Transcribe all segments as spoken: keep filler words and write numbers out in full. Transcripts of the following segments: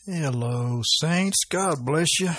Hello, saints. God bless you.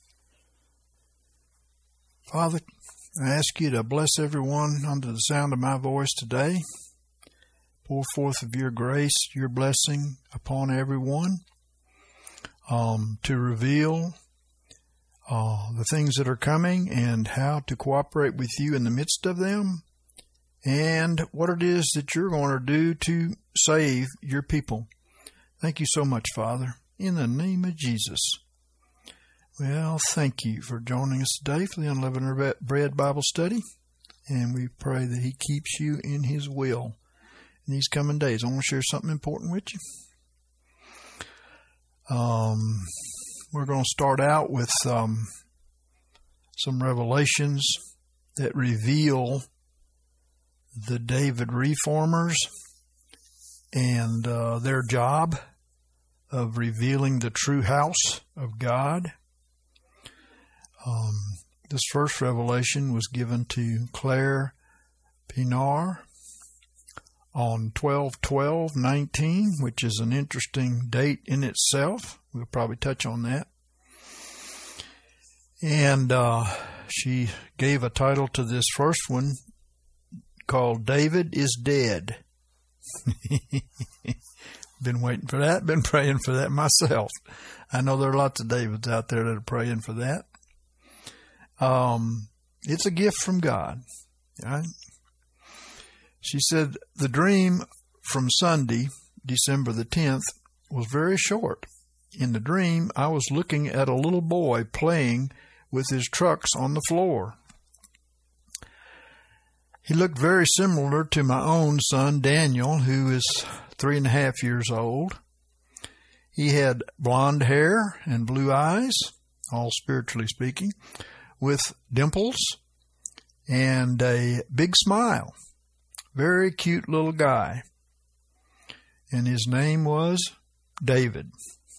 Father, I ask you to bless everyone under the sound of my voice today. Pour forth of your grace, your blessing upon everyone, um, to reveal uh, the things that are coming and how to cooperate with you in the midst of them, and what it is that you're going to do to save your people. Thank you so much, Father, in the name of Jesus. Well, thank you for joining us today for the Unleavened Bread Bible Study, and we pray that He keeps you in His will in these coming days. I want to share something important with you. Um, we're going to start out with um, some revelations that reveal the David Reformers and uh, their job of revealing the true house of God. Um, this first revelation was given to Claire Pienaar on twelve twelve nineteen, which is an interesting date in itself. We'll probably touch on that. And uh, she gave a title to this first one called David is Dead. Been waiting for that, been praying for that myself. I know there are lots of Davids out there that are praying for that. Um, it's a gift from God. Right? She said, the dream from Sunday, December the tenth, was very short. In the dream, I was looking at a little boy playing with his trucks on the floor. He looked very similar to my own son, Daniel, who is three and a half years old. He had blonde hair and blue eyes, all spiritually speaking, with dimples and a big smile. Very cute little guy. And his name was David.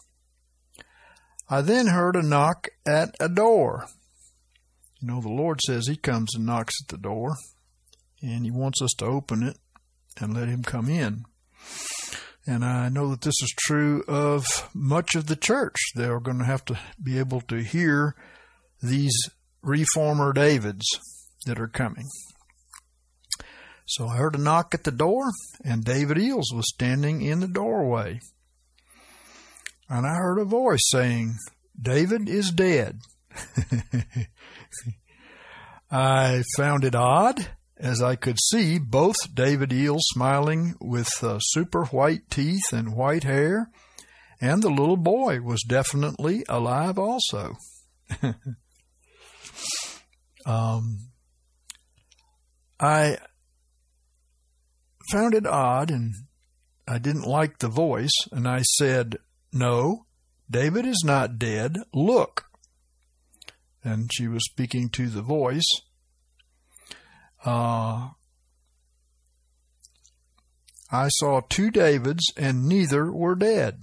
I then heard a knock at a door. You know, the Lord says He comes and knocks at the door, and He wants us to open it and let Him come in. And I know that this is true of much of the church. They're going to have to be able to hear these reformer Davids that are coming. So I heard a knock at the door, and David Eels was standing in the doorway. And I heard a voice saying, David is dead. I found it odd, as I could see both David Eels smiling with uh, super white teeth and white hair, and the little boy was definitely alive also. um, I found it odd, and I didn't like the voice, and I said, no, David is not dead. Look. And she was speaking to the voice. Uh, I saw two Davids, and neither were dead.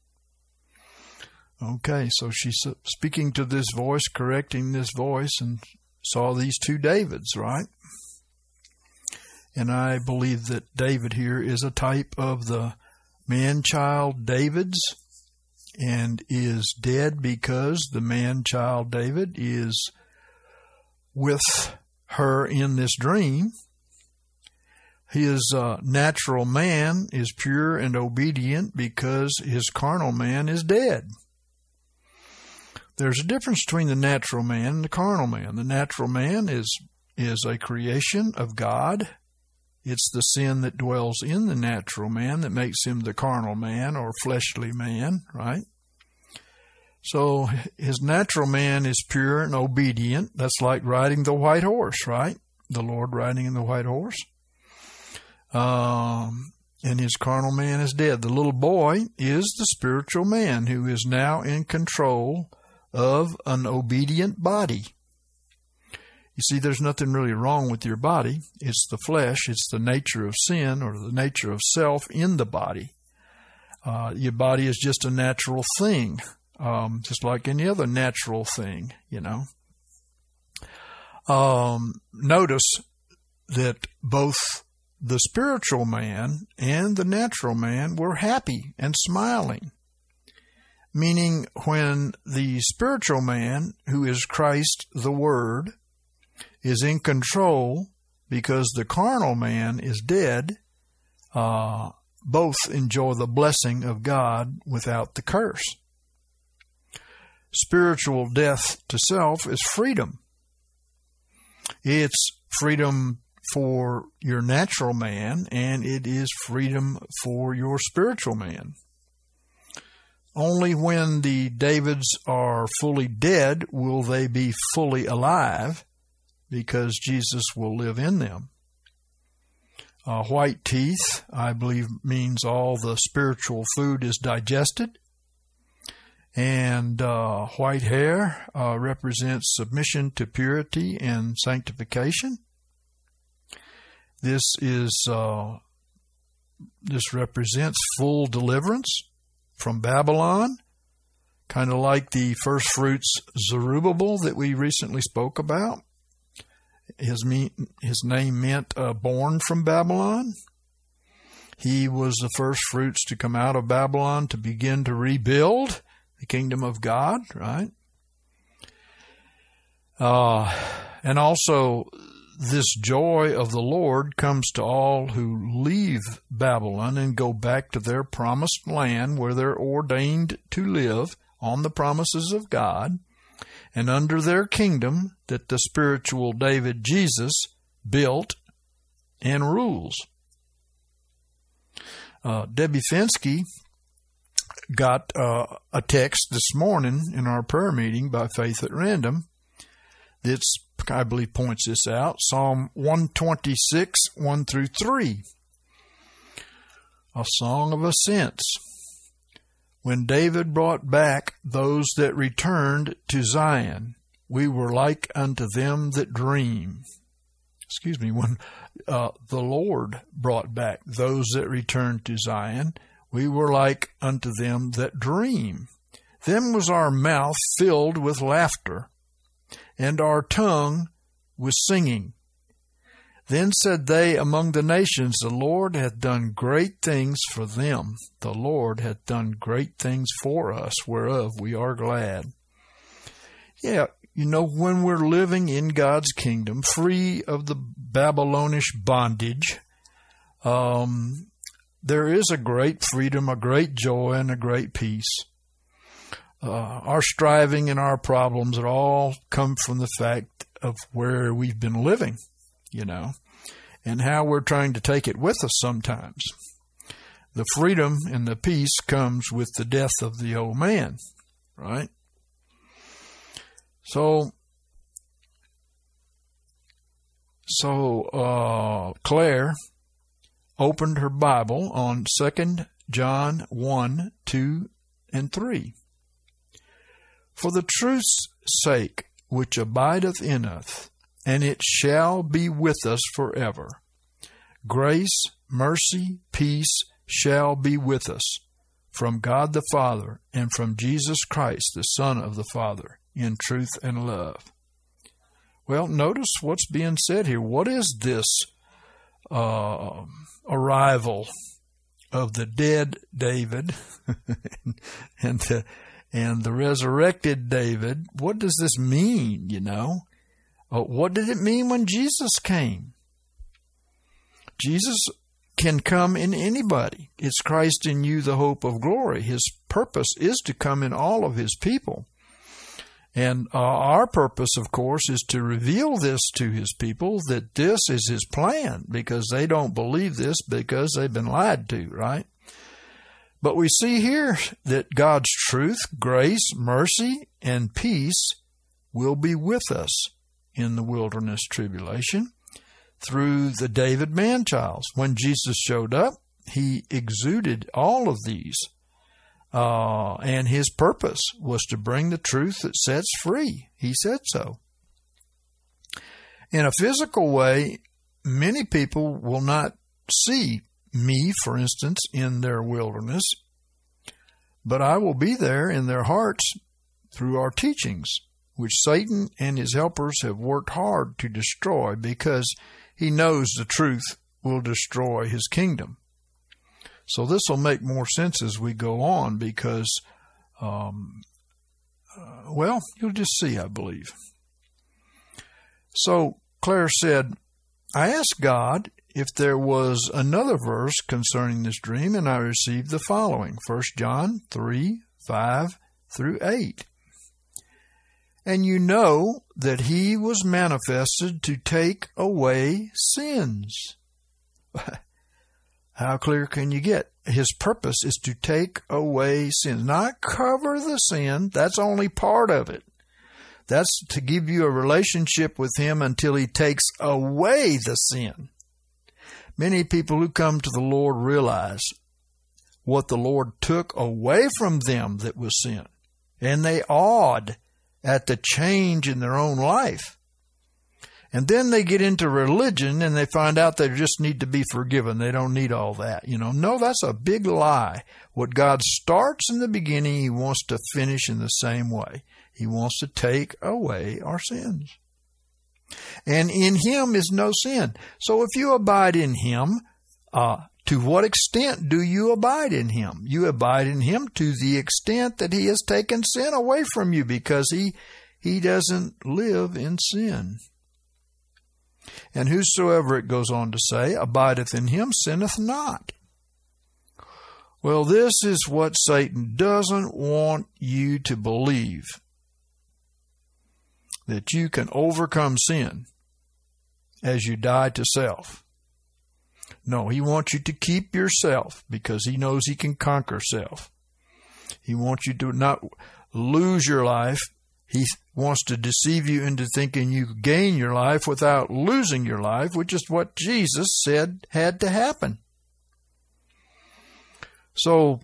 Okay, so she's speaking to this voice, correcting this voice, and saw these two Davids, right? And I believe that David here is a type of the man-child Davids, and is dead because the man-child David is with her in this dream. His uh, natural man is pure and obedient because his carnal man is dead. There's a difference between the natural man and the carnal man. The natural man is is a creation of God. It's the sin that dwells in the natural man that makes him the carnal man or fleshly man, right? So his natural man is pure and obedient. That's like riding the white horse, right? The Lord riding in the white horse. Um, and his carnal man is dead. The little boy is the spiritual man who is now in control of an obedient body. You see, there's nothing really wrong with your body. It's the flesh. It's the nature of sin or the nature of self in the body. Uh, your body is just a natural thing, um, just like any other natural thing, you know. Um, notice that both the spiritual man and the natural man were happy and smiling. meaning when the spiritual man, who is Christ the Word, is in control because the carnal man is dead, uh, both enjoy the blessing of God without the curse. Spiritual death to self is freedom. It's freedom for your natural man, and it is freedom for your spiritual man. Only when the Davids are fully dead will they be fully alive, because Jesus will live in them. Uh, white teeth, I believe, means all the spiritual food is digested. And uh, white hair uh, represents submission to purity and sanctification. This is uh, this represents full deliverance from Babylon, kind of like the first fruits Zerubbabel that we recently spoke about. His, me- his name meant uh, born from Babylon. He was the first fruits to come out of Babylon to begin to rebuild the kingdom of God, right? Uh, and also, this joy of the Lord comes to all who leave Babylon and go back to their promised land where they're ordained to live on the promises of God and under their kingdom that the spiritual David Jesus built and rules. Uh, Debbie Finsky got uh, a text this morning in our prayer meeting by Faith at Random that's, I believe, points this out. Psalm one twenty-six, one through three. A song of ascents. When David brought back those that returned to Zion, we were like unto them that dream. Excuse me, when uh, the Lord brought back those that returned to Zion, we were like unto them that dream. Then was our mouth filled with laughter, and our tongue with singing. Then said they among the nations, the Lord hath done great things for them. The Lord hath done great things for us, whereof we are glad. Yeah, you know, when we're living in God's kingdom, free of the Babylonish bondage, um, there is a great freedom, a great joy, and a great peace. Uh, our striving and our problems are all come from the fact of where we've been living, you know, and how we're trying to take it with us sometimes. The freedom and the peace comes with the death of the old man, right? So, so uh, Claire opened her Bible on Second John one, two, and three. For the truth's sake which abideth in us, and it shall be with us forever. Grace, mercy, peace shall be with us from God the Father and from Jesus Christ, the Son of the Father, in truth and love. Well, notice what's being said here. What is this uh, arrival of the dead David and the and the resurrected David? What does this mean, you know? Uh, what did it mean when Jesus came? Jesus can come in anybody. It's Christ in you, the hope of glory. His purpose is to come in all of his people. And uh, our purpose, of course, is to reveal this to his people, that this is his plan, because they don't believe this because they've been lied to, right? But we see here that God's truth, grace, mercy, and peace will be with us in the wilderness tribulation through the David man-childs. When Jesus showed up, he exuded all of these. Uh, and his purpose was to bring the truth that sets free. He said so. In a physical way, many people will not see me, for instance, in their wilderness, but I will be there in their hearts through our teachings, which Satan and his helpers have worked hard to destroy, because he knows the truth will destroy his kingdom. So this will make more sense as we go on, because Um, uh, well, you'll just see, I believe. So Claire said, I asked God if there was another verse concerning this dream, and I received the following, First John three, five through eight. And you know that he was manifested to take away sins. How clear can you get? His purpose is to take away sins, not cover the sin. That's only part of it. That's to give you a relationship with him until he takes away the sin. Many people who come to the Lord realize what the Lord took away from them that was sin. And they awed at the change in their own life. And then they get into religion and they find out they just need to be forgiven. They don't need all that. You know, no, that's a big lie. What God starts in the beginning, he wants to finish in the same way. He wants to take away our sins. And in him is no sin. So if you abide in him, uh, to what extent do you abide in him? You abide in him to the extent that he has taken sin away from you, because he, he doesn't live in sin. And whosoever, it goes on to say, abideth in him sinneth not. Well, this is what Satan doesn't want you to believe, that you can overcome sin as you die to self. No, he wants you to keep yourself because he knows he can conquer self. He wants you to not lose your life. He wants to deceive you into thinking you gain your life without losing your life, which is what Jesus said had to happen. So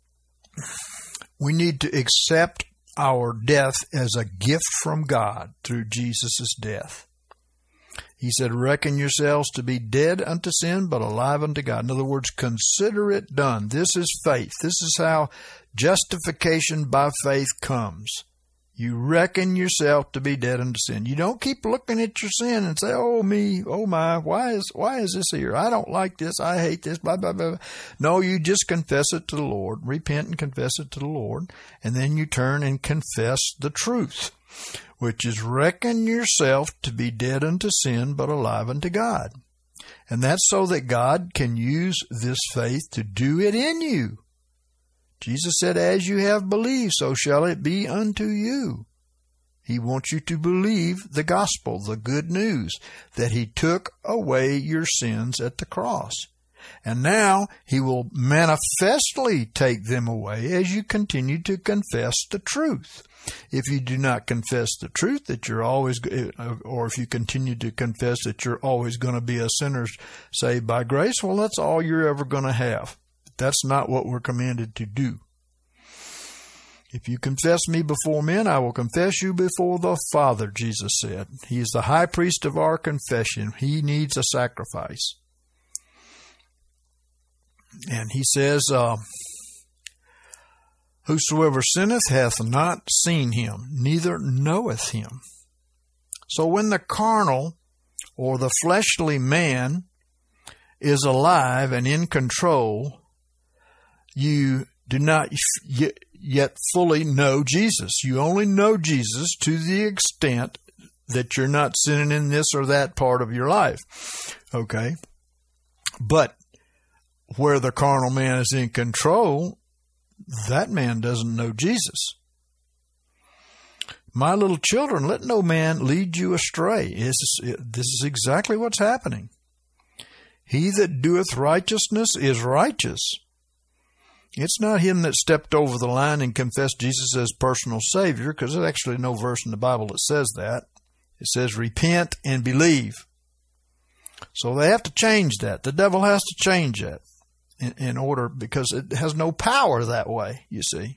we need to accept our death as a gift from God through Jesus' death. He said, reckon yourselves to be dead unto sin, but alive unto God. In other words, consider it done. This is faith. This is how justification by faith comes. You reckon yourself to be dead unto sin. You don't keep looking at your sin and say, oh me, oh my, why is why is this here? I don't like this. I hate this, blah, blah, blah. No, you just confess it to the Lord. Repent and confess it to the Lord. And then you turn and confess the truth, which is reckon yourself to be dead unto sin, but alive unto God. And that's so that God can use this faith to do it in you. Jesus said, as you have believed, so shall it be unto you. He wants you to believe the gospel, the good news, that he took away your sins at the cross. And now he will manifestly take them away as you continue to confess the truth. If you do not confess the truth that you're always, or if you continue to confess that you're always going to be a sinner saved by grace, well, that's all you're ever going to have. That's not what we're commanded to do. If you confess me before men, I will confess you before the Father, Jesus said. He is the high priest of our confession. He needs a sacrifice. And he says, uh, whosoever sinneth hath not seen him, neither knoweth him. So when the carnal or the fleshly man is alive and in control, you do not yet fully know Jesus. You only know Jesus to the extent that you're not sinning in this or that part of your life. Okay? But where the carnal man is in control, that man doesn't know Jesus. My little children, let no man lead you astray. This is, this is exactly what's happening. He that doeth righteousness is righteous. It's not him that stepped over the line and confessed Jesus as personal Savior, because there's actually no verse in the Bible that says that. It says repent and believe. So they have to change that. The devil has to change that in, in order, because it has no power that way, you see.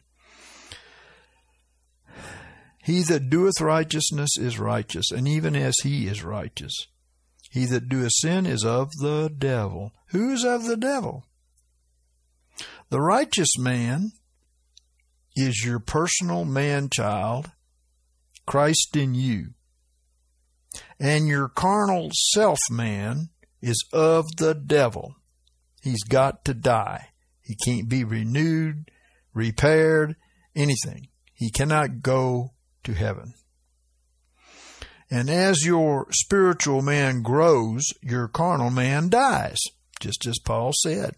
He that doeth righteousness is righteous, and even as he is righteous. He that doeth sin is of the devil. Who is of the devil? The righteous man is your personal man-child, Christ in you. And your carnal self-man is of the devil. He's got to die. He can't be renewed, repaired, anything. He cannot go to heaven. And as your spiritual man grows, your carnal man dies, just as Paul said.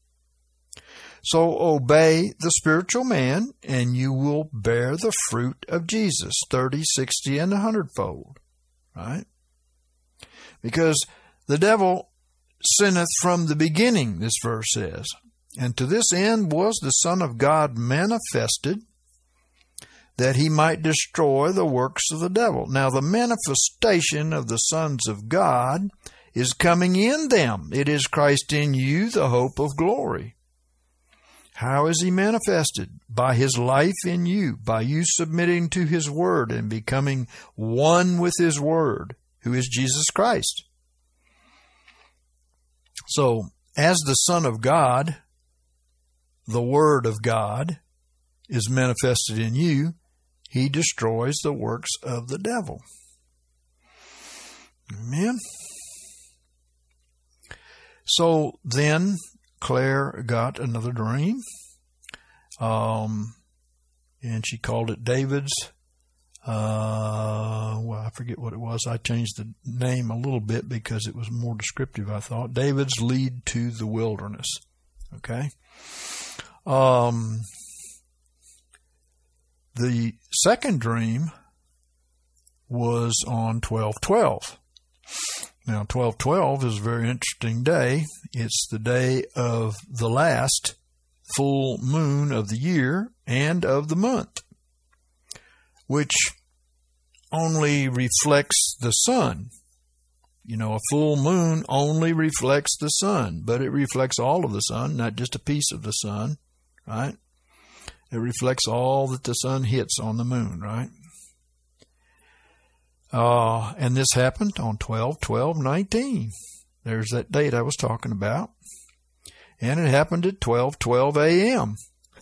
So obey the spiritual man, and you will bear the fruit of Jesus, thirty, sixty, and a hundredfold, right? Because the devil sinneth from the beginning, this verse says. And to this end was the Son of God manifested, that he might destroy the works of the devil. Now the manifestation of the sons of God is coming in them. It is Christ in you, the hope of glory. How is he manifested? By his life in you, by you submitting to his word and becoming one with his word, who is Jesus Christ. So, as the Son of God, the Word of God is manifested in you, he destroys the works of the devil. Amen. So then Claire got another dream, um, and she called it David's. Uh, well, I forget what it was. I changed the name a little bit because it was more descriptive, I thought. David's lead to the wilderness. Okay. Um, the second dream was on twelve twelve. Now, twelve twelve is a very interesting day. It's the day of the last full moon of the year and of the month, which only reflects the sun. You know, a full moon only reflects the sun, but it reflects all of the sun, not just a piece of the sun, right? It reflects all that the sun hits on the moon, right? Uh, and this happened on twelve twelve nineteen. There's that date I was talking about. And it happened at twelve twelve a.m.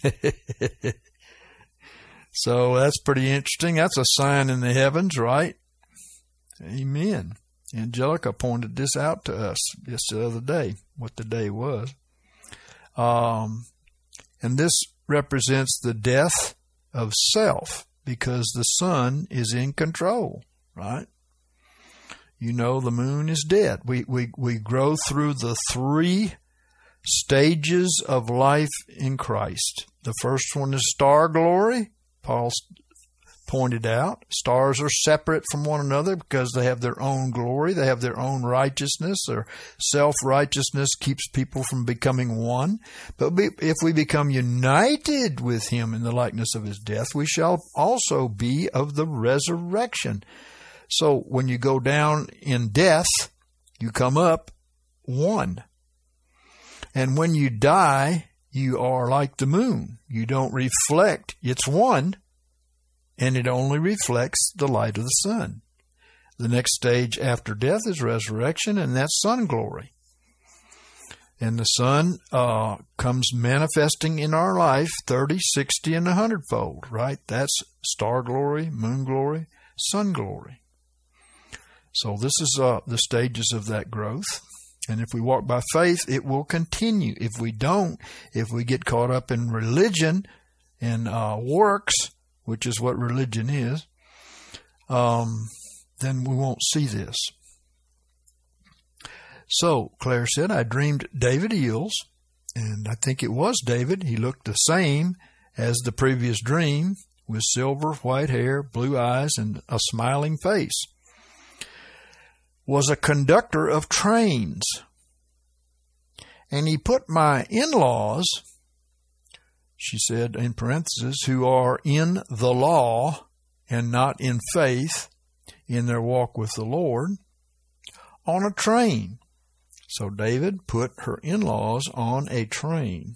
So that's pretty interesting. That's a sign in the heavens, right? Amen. Angelica pointed this out to us just the other day, what the day was. Um, and this represents the death of self, because the sun is in control, right? You know, the moon is dead. We, we, we grow through the three stages of life in Christ. The first one is star glory. Paul pointed out, stars are separate from one another because they have their own glory. They have their own righteousness. Their self-righteousness keeps people from becoming one. But if we become united with him in the likeness of his death, we shall also be of the resurrection. So when you go down in death, you come up one. And when you die, you are like the moon. You don't reflect. It's one, and it only reflects the light of the sun. The next stage after death is resurrection, and that's sun glory. And the sun uh, comes manifesting in our life thirty, sixty, and a hundredfold, right? That's star glory, moon glory, sun glory. So this is uh, the stages of that growth. And if we walk by faith, it will continue. If we don't, if we get caught up in religion and uh, works, which is what religion is, um, then we won't see this. So Claire said, I dreamed David Eels, and I think it was David. He looked the same as the previous dream, with silver white hair, blue eyes, and a smiling face. Was a conductor of trains. And he put my in-laws, she said in parentheses, who are in the law and not in faith in their walk with the Lord, on a train. So David put her in-laws on a train.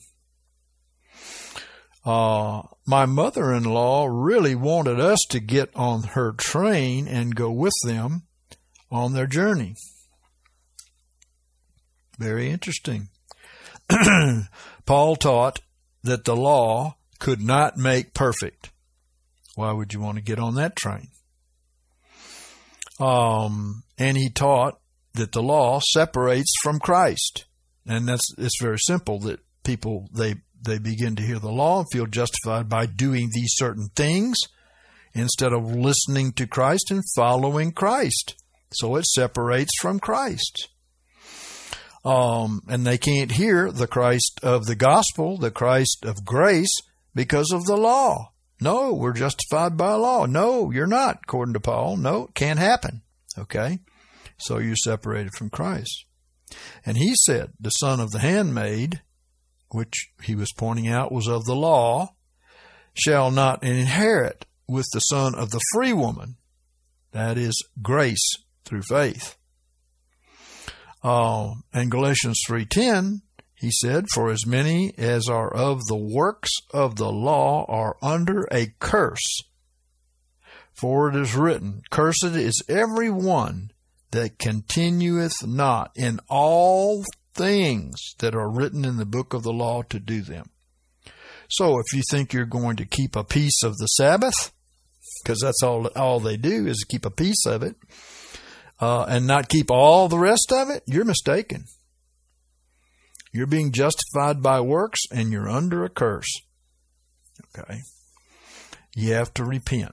Uh, my mother-in-law really wanted us to get on her train and go with them on their journey. Very interesting. Paul taught that the law could not make perfect. Why would you want to get on that train? Um, and he taught that the law separates from Christ. And that's, it's very simple that people, they they begin to hear the law and feel justified by doing these certain things instead of listening to Christ and following Christ. So it separates from Christ. Um, and they can't hear the Christ of the gospel, the Christ of grace, because of the law. No, we're justified by law. No, you're not, according to Paul. No, it can't happen. Okay? So you're separated from Christ. And he said, the son of the handmaid, which he was pointing out was of the law, shall not inherit with the son of the free woman. That is grace through faith. Uh, in Galatians three ten, he said, for as many as are of the works of the law are under a curse. For it is written, cursed is every one that continueth not in all things that are written in the book of the law to do them. So if you think you're going to keep a piece of the Sabbath, because that's all, all they do is keep a piece of it, uh, and not keep all the rest of it, you're mistaken. You're being justified by works and you're under a curse. Okay. You have to repent.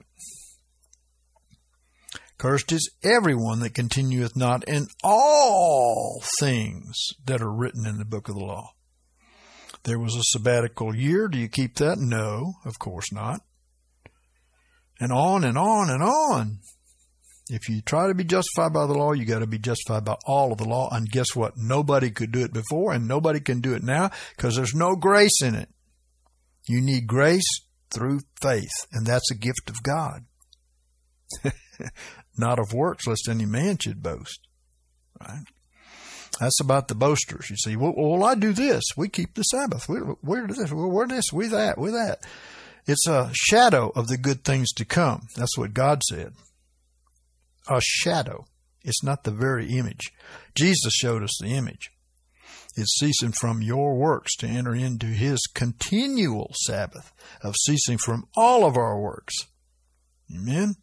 Cursed is everyone that continueth not in all things that are written in the book of the law. There was a sabbatical year. Do you keep that? No, of course not. And on and on and on. If you try to be justified by the law, you got to be justified by all of the law. And guess what? Nobody could do it before and nobody can do it now because there's no grace in it. You need grace through faith, and that's a gift of God. Not of works, lest any man should boast. Right? That's about the boasters. You see, well, well I do this. We keep the Sabbath. We're, we're this. We're this. We're that. We're that. It's a shadow of the good things to come. That's what God said. A shadow. It's not the very image. Jesus showed us the image. It's ceasing from your works to enter into his continual Sabbath of ceasing from all of our works. Amen?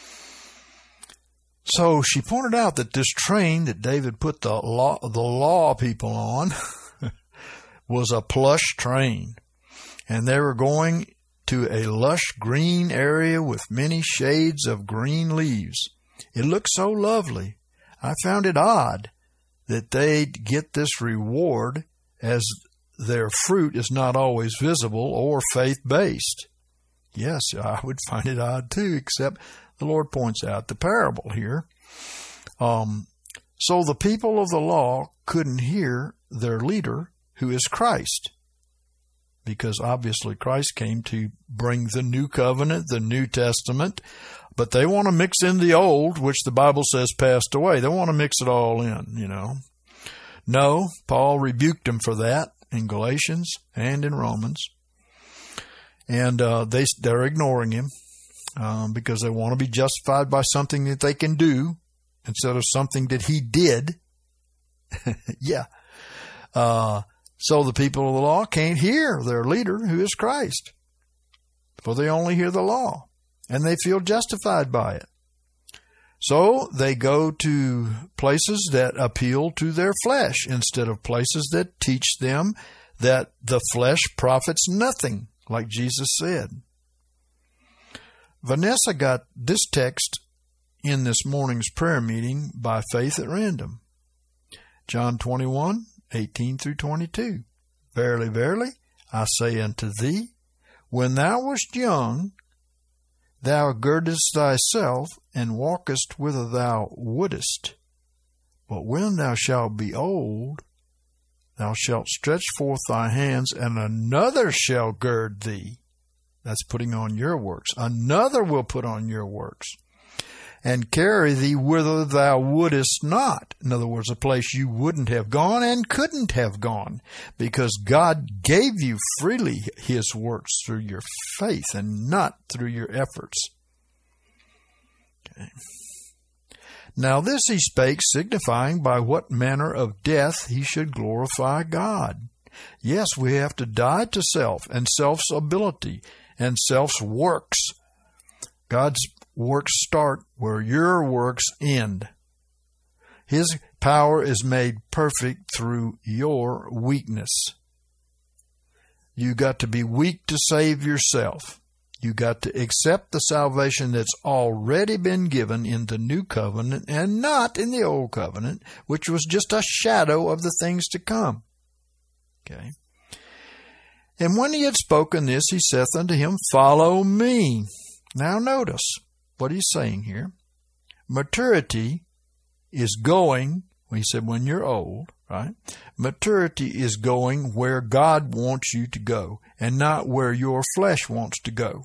So she pointed out that this train that David put the law, the law people on was a plush train. And they were going to a lush green area with many shades of green leaves. It looked so lovely. I found it odd that they'd get this reward as their fruit is not always visible or faith-based. Yes, I would find it odd too, except the Lord points out the parable here. Um, so the people of the law couldn't hear their leader, who is Christ, because obviously Christ came to bring the new covenant, the New Testament, but they want to mix in the old, which the Bible says passed away. They want to mix it all in, you know. No, Paul rebuked them for that in Galatians and in Romans. And uh, they, they're ignoring him um, because they want to be justified by something that they can do instead of something that he did. yeah. Uh, so the people of the law can't hear their leader, who is Christ, for they only hear the law. And they feel justified by it. So they go to places that appeal to their flesh instead of places that teach them that the flesh profits nothing, like Jesus said. Vanessa got this text in this morning's prayer meeting by faith at random. John twenty-one, eighteen through twenty-two. Verily, verily, I say unto thee, when thou wast young, thou girdest thyself, and walkest whither thou wouldest. But when thou shalt be old, thou shalt stretch forth thy hands, and another shall gird thee. That's putting on your works. Another will put on your works, and carry thee whither thou wouldest not. In other words, a place you wouldn't have gone and couldn't have gone, because God gave you freely his works through your faith and not through your efforts. Okay. Now this he spake, signifying by what manner of death he should glorify God. Yes, we have to die to self and self's ability and self's works. God's works start where your works end. His power is made perfect through your weakness. You got to be weak to save yourself. You got to accept the salvation that's already been given in the new covenant and not in the old covenant, which was just a shadow of the things to come. Okay. And when he had spoken this, he saith unto him, Follow me. Now notice what he's saying here. Maturity is going, well, he said when you're old, right? Maturity is going where God wants you to go and not where your flesh wants to go.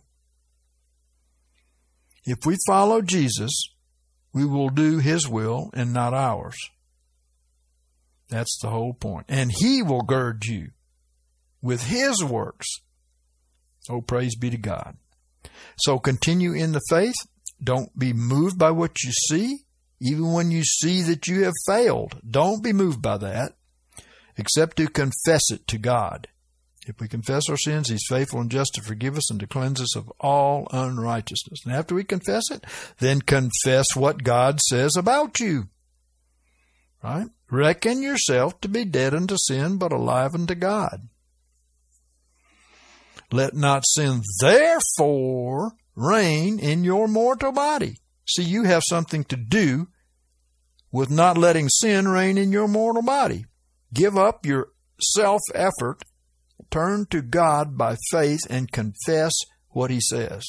If we follow Jesus, we will do his will and not ours. That's the whole point. And he will gird you with his works. Oh, praise be to God. So continue in the faith. Don't be moved by what you see. Even when you see that you have failed, don't be moved by that, except to confess it to God. If we confess our sins, he's faithful and just to forgive us and to cleanse us of all unrighteousness. And after we confess it, then confess what God says about you. Right? Reckon yourself to be dead unto sin, but alive unto God. Let not sin therefore reign in your mortal body. See, you have something to do with not letting sin reign in your mortal body. Give up your self-effort, turn to God by faith, and confess what he says.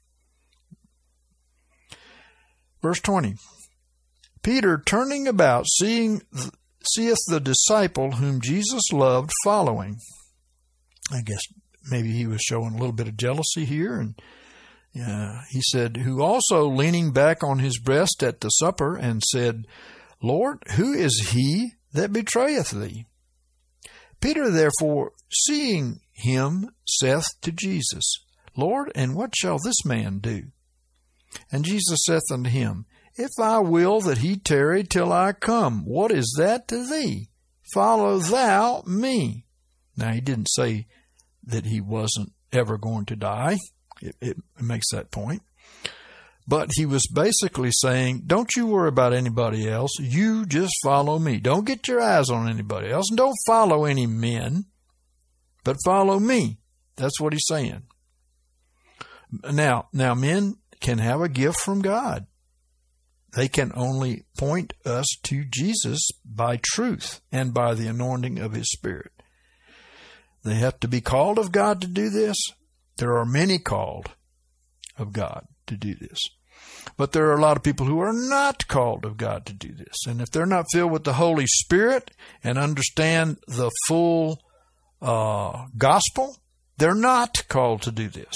Verse twenty. Peter, turning about, seeing, seeth the disciple whom Jesus loved following. I guess maybe he was showing a little bit of jealousy here, and Uh, he said, who also leaning back on his breast at the supper and said, Lord, who is he that betrayeth thee? Peter therefore, seeing him, saith to Jesus, Lord, and what shall this man do? And Jesus saith unto him, If I will that he tarry till I come, what is that to thee? Follow thou me. Now, he didn't say that he wasn't ever going to die. It, it makes that point. But he was basically saying, don't you worry about anybody else. You just follow me. Don't get your eyes on anybody else. And don't follow any men, but follow me. That's what he's saying. Now, now men can have a gift from God. They can only point us to Jesus by truth and by the anointing of his Spirit. They have to be called of God to do this. There are many called of God to do this. But there are a lot of people who are not called of God to do this. And if they're not filled with the Holy Spirit and understand the full uh, gospel, they're not called to do this.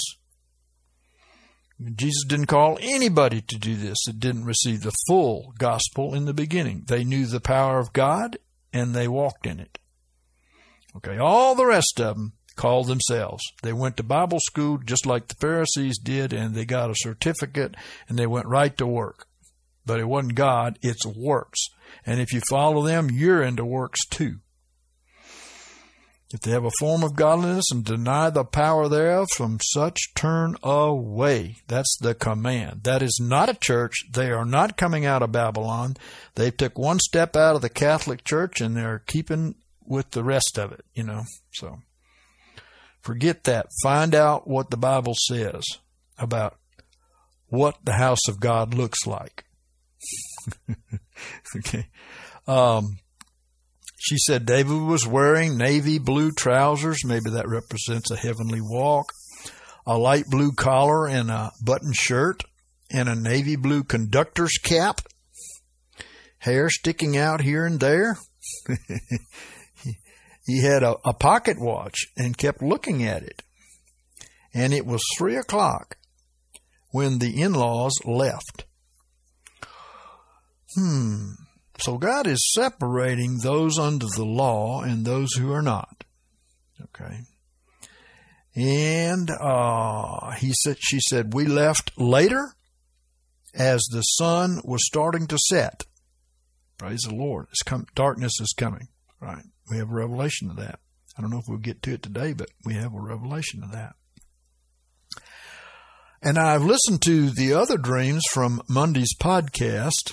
Jesus didn't call anybody to do this that didn't receive the full gospel in the beginning. They knew the power of God and they walked in it. Okay, all the rest of them called themselves. They went to Bible school just like the Pharisees did, and they got a certificate, and they went right to work. But it wasn't God, it's works. And if you follow them, you're into works too. If they have a form of godliness and deny the power thereof, from such turn away. That's the command. That is not a church. They are not coming out of Babylon. They took one step out of the Catholic Church, and they're keeping with the rest of it, you know, so. Forget that. Find out what the Bible says about what the house of God looks like. Okay. Um, she said David was wearing navy blue trousers. Maybe that represents a heavenly walk. A light blue collar and a button shirt and a navy blue conductor's cap. Hair sticking out here and there. He had a, a pocket watch and kept looking at it. And it was three o'clock when the in-laws left. Hmm. So God is separating those under the law and those who are not. Okay. And uh, he said, she said, we left later as the sun was starting to set. Praise the Lord. It's come, darkness is coming. Right. We have a revelation of that. I don't know if we'll get to it today, but we have a revelation of that. And I've listened to the other dreams from Monday's podcast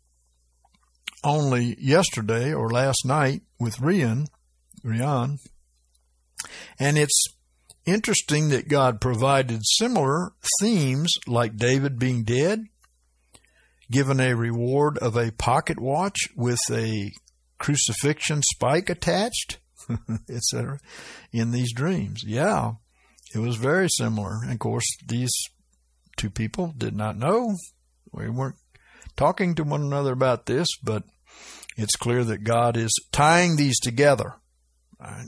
only yesterday or last night with Rian, Rian, and it's interesting that God provided similar themes, like David being dead, given a reward of a pocket watch with a crucifixion spike attached, et cetera, in these dreams. Yeah, it was very similar. And of course, these two people did not know. We weren't talking to one another about this, but it's clear that God is tying these together. Right?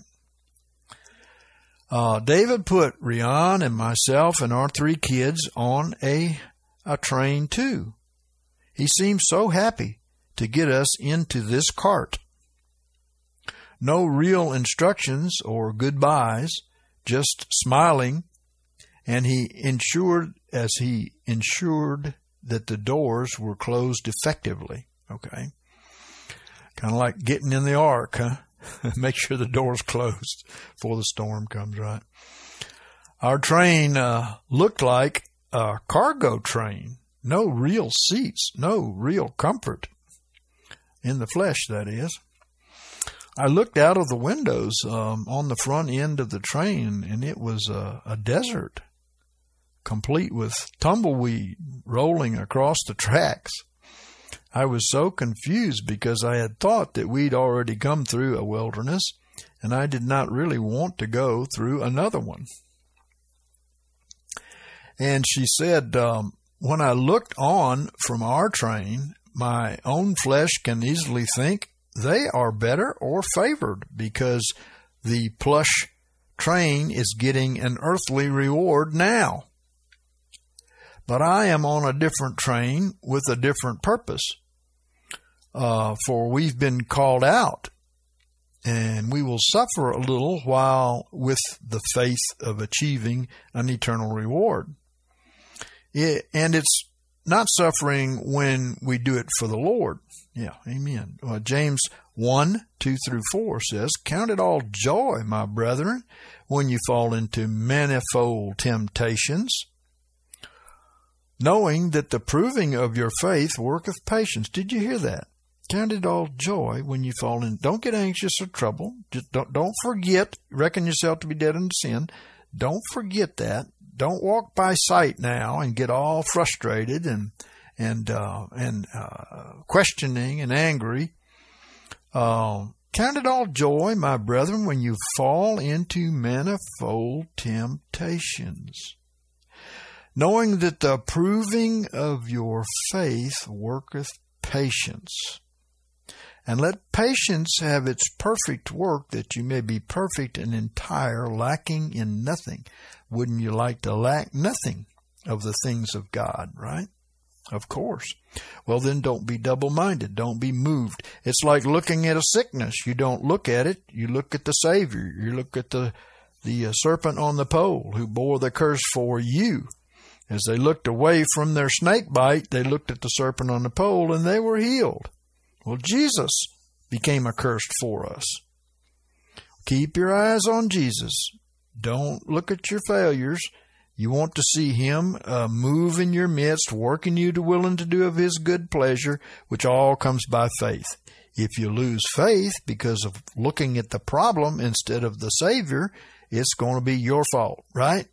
Uh, David put Rian and myself and our three kids on a, a train too. He seemed so happy to get us into this cart. No real instructions or goodbyes, just smiling, and he ensured as he ensured that the doors were closed effectively. Okay. Kind of like getting in the ark, huh? Make sure the door's closed before the storm comes, right? Our train uh, looked like a cargo train. No real seats, no real comfort. In the flesh, that is. I looked out of the windows um, on the front end of the train, and it was a, a desert, complete with tumbleweed rolling across the tracks. I was so confused because I had thought that we'd already come through a wilderness, and I did not really want to go through another one. And she said, um, when I looked on from our train, my own flesh can easily think they are better or favored because the plush train is getting an earthly reward now. But I am on a different train with a different purpose. Uh, for we've been called out, and we will suffer a little while with the faith of achieving an eternal reward. It, and it's not suffering when we do it for the Lord. Yeah, amen. Uh, James one, two through four says, "Count it all joy, my brethren, when you fall into manifold temptations, knowing that the proving of your faith worketh patience." Did you hear that? Count it all joy when you fall in. Don't get anxious or troubled. Just don't, don't forget, reckon yourself to be dead unto sin. Don't forget that. Don't walk by sight now and get all frustrated and and uh, and uh, questioning and angry. Uh, count it all joy, my brethren, when you fall into manifold temptations, knowing that the proving of your faith worketh patience. And let patience have its perfect work, that you may be perfect and entire, lacking in nothing. Wouldn't you like to lack nothing of the things of God, right? Of course. Well, then don't be double-minded. Don't be moved. It's like looking at a sickness. You don't look at it. You look at the Savior. You look at the, the uh, serpent on the pole who bore the curse for you. As they looked away from their snake bite, they looked at the serpent on the pole and they were healed. Well, Jesus became accursed for us. Keep your eyes on Jesus. Don't look at your failures. You want to see Him uh, move in your midst, working you to will and to do of His good pleasure, which all comes by faith. If you lose faith because of looking at the problem instead of the Savior, it's going to be your fault, right?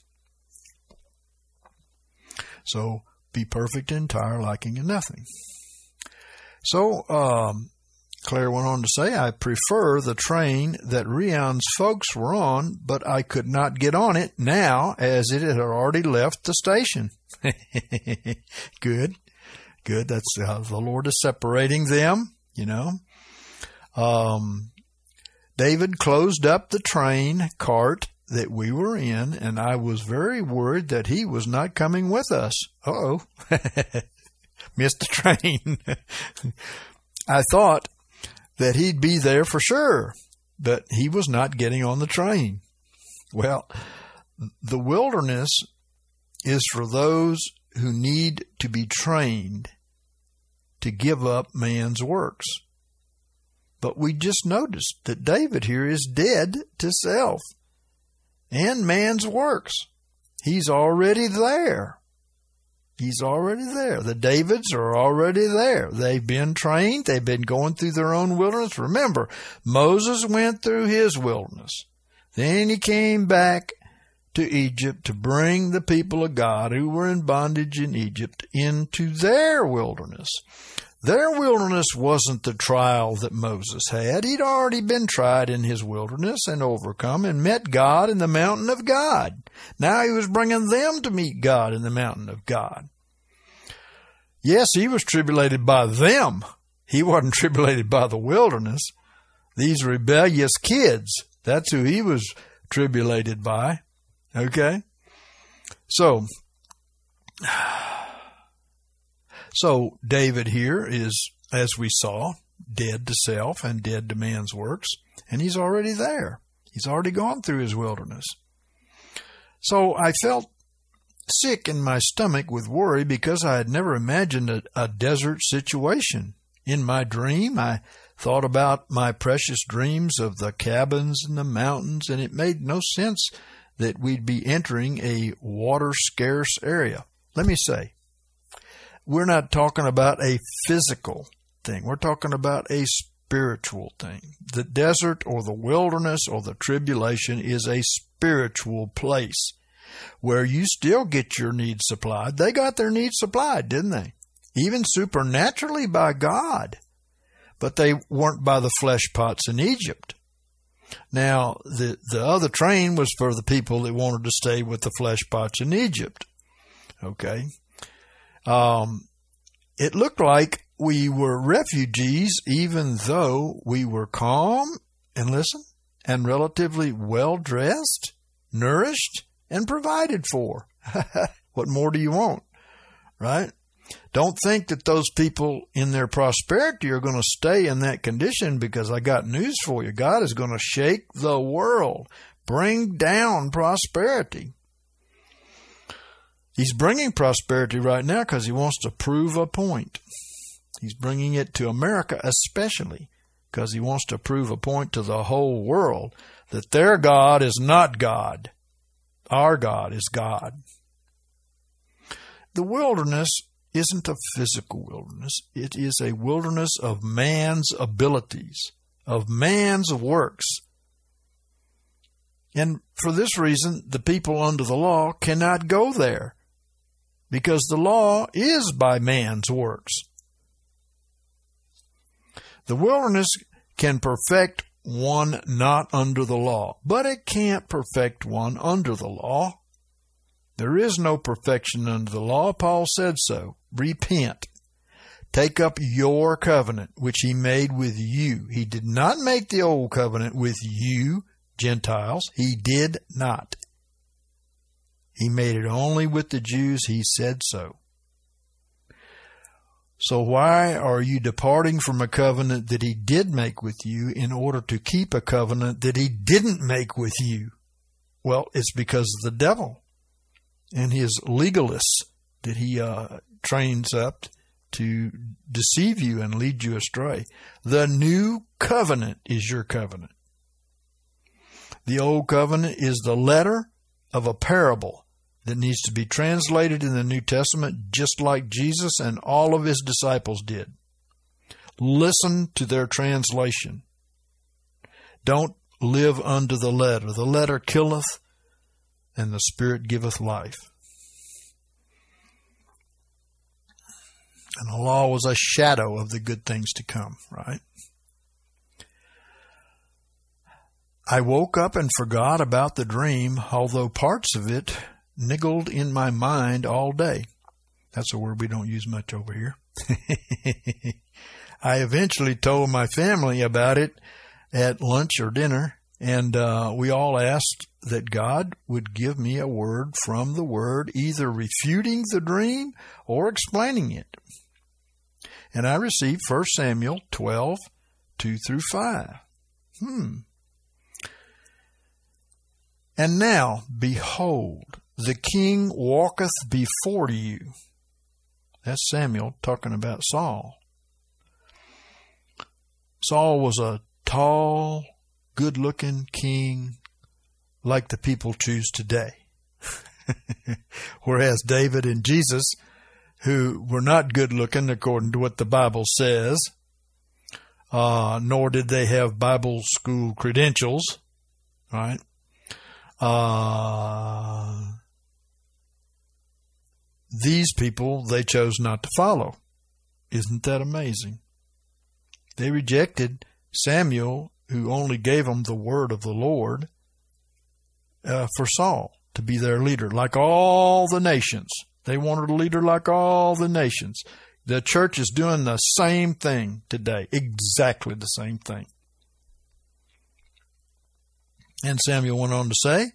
So be perfect, entire, lacking in nothing. So um, Claire went on to say, I prefer the train that Rian's folks were on, but I could not get on it now as it had already left the station. Good, good. That's uh, the Lord is separating them, you know. Um, David closed up the train cart that we were in, and I was very worried that he was not coming with us. Uh-oh. Missed the train. I thought that he'd be there for sure, but he was not getting on the train. Well, the wilderness is for those who need to be trained to give up man's works. But we just noticed that David here is dead to self and man's works. He's already there. He's already there. The Davids are already there. They've been trained. They've been going through their own wilderness. Remember, Moses went through his wilderness. Then he came back to Egypt to bring the people of God who were in bondage in Egypt into their wilderness. Their wilderness wasn't the trial that Moses had. He'd already been tried in his wilderness and overcome and met God in the mountain of God. Now he was bringing them to meet God in the mountain of God. Yes, he was tribulated by them. He wasn't tribulated by the wilderness. These rebellious kids, that's who he was tribulated by. Okay? So, So David here is, as we saw, dead to self and dead to man's works, and he's already there. He's already gone through his wilderness. So I felt sick in my stomach with worry because I had never imagined a, a desert situation. In my dream, I thought about my precious dreams of the cabins and the mountains, and it made no sense that we'd be entering a water-scarce area. Let me say, we're not talking about a physical thing. We're talking about a spiritual thing. The desert or the wilderness or the tribulation is a spiritual place where you still get your needs supplied. They got their needs supplied, didn't they? Even supernaturally by God. But they weren't by the flesh pots in Egypt. Now, the, the other train was for the people that wanted to stay with the flesh pots in Egypt. Okay? Um, it looked like we were refugees even though we were calm, and listen, and relatively well-dressed, nourished, and provided for. What more do you want? Right? Don't think that those people in their prosperity are going to stay in that condition, because I got news for you. God is going to shake the world, bring down prosperity. He's bringing prosperity right now because he wants to prove a point. He's bringing it to America especially because he wants to prove a point to the whole world that their God is not God. Our God is God. The wilderness isn't a physical wilderness. It is a wilderness of man's abilities, of man's works. And for this reason, the people under the law cannot go there, because the law is by man's works. The wilderness can perfect one not under the law, but it can't perfect one under the law. There is no perfection under the law. Paul said so. Repent. Take up your covenant, which he made with you. He did not make the old covenant with you, Gentiles. He did not. He made it only with the Jews. He said so. So why are you departing from a covenant that he did make with you in order to keep a covenant that he didn't make with you? Well, it's because of the devil and his legalists that he uh, trains up to deceive you and lead you astray. The new covenant is your covenant. The old covenant is the letter of a parable that needs to be translated in the New Testament, just like Jesus and all of his disciples did. Listen to their translation. Don't live under the letter. The letter killeth, and the Spirit giveth life. And the law was a shadow of the good things to come, right? I woke up and forgot about the dream, although parts of it niggled in my mind all day. That's a word we don't use much over here. I eventually told my family about it at lunch or dinner, and uh, we all asked that God would give me a word from the Word, either refuting the dream or explaining it. And I received First Samuel twelve, two through five. Hmm. And now, behold, the king walketh before you. That's Samuel talking about Saul. Saul was a tall, good-looking king like the people choose today. Whereas David and Jesus, who were not good-looking according to what the Bible says, uh, nor did they have Bible school credentials, right? Uh, these people they chose not to follow. Isn't that amazing? They rejected Samuel, who only gave them the word of the Lord, uh, for Saul to be their leader, like all the nations. They wanted a leader like all the nations. The church is doing the same thing today, exactly the same thing. And Samuel went on to say,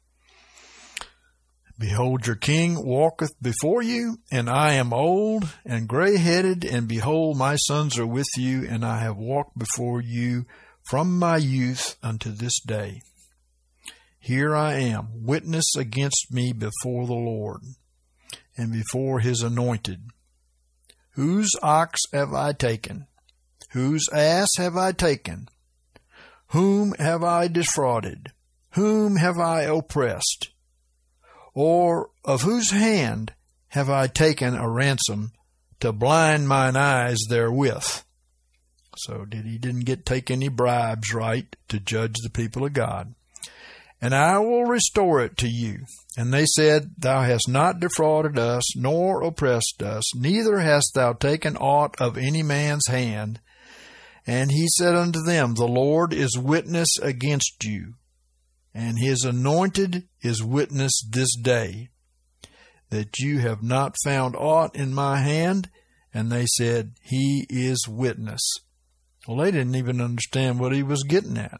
Behold, your king walketh before you, and I am old and gray-headed, and behold, my sons are with you, and I have walked before you from my youth unto this day. Here I am, witness against me before the Lord, and before his anointed. Whose ox have I taken? Whose ass have I taken? Whom have I defrauded? Whom have I oppressed? Or of whose hand have I taken a ransom to blind mine eyes therewith? So did he didn't get take any bribes, right, to judge the people of God. And I will restore it to you. And they said, Thou hast not defrauded us, nor oppressed us, neither hast thou taken aught of any man's hand. And he said unto them, The Lord is witness against you, and his anointed is witness this day, that you have not found aught in my hand. And they said, He is witness. Well, they didn't even understand what he was getting at.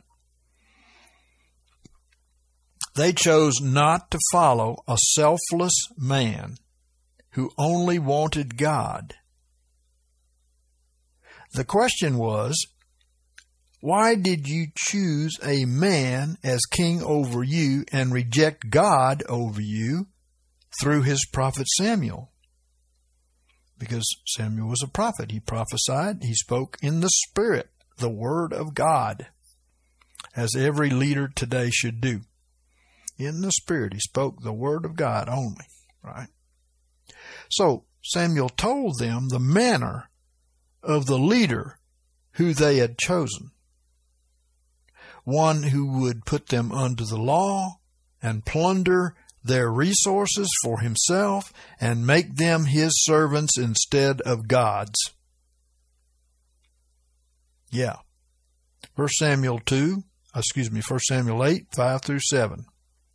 They chose not to follow a selfless man who only wanted God. The question was, why did you choose a man as king over you and reject God over you through his prophet Samuel? Because Samuel was a prophet. He prophesied. He spoke in the Spirit, the Word of God, as every leader today should do. In the Spirit, he spoke the Word of God only, right? So Samuel told them the manner of the leader who they had chosen. One who would put them under the law and plunder their resources for himself and make them his servants instead of God's. Yeah. First Samuel two, excuse me, First Samuel eight, five through seven.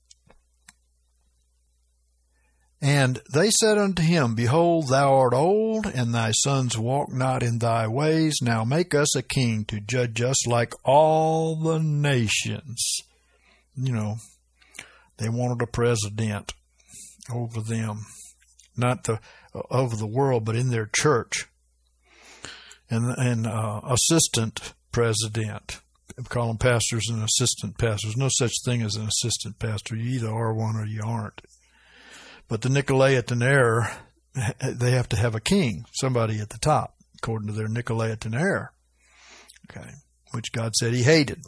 And they said unto him, Behold, thou art old, and thy sons walk not in thy ways. Now make us a king to judge us like all the nations. You know, they wanted a president over them, not the over the world, but in their church, and and uh, assistant president. We call them pastors and assistant pastors. No such thing as an assistant pastor. You either are one or you aren't. But the Nicolaitan error, they have to have a king, somebody at the top, according to their Nicolaitan error, okay, which God said he hated.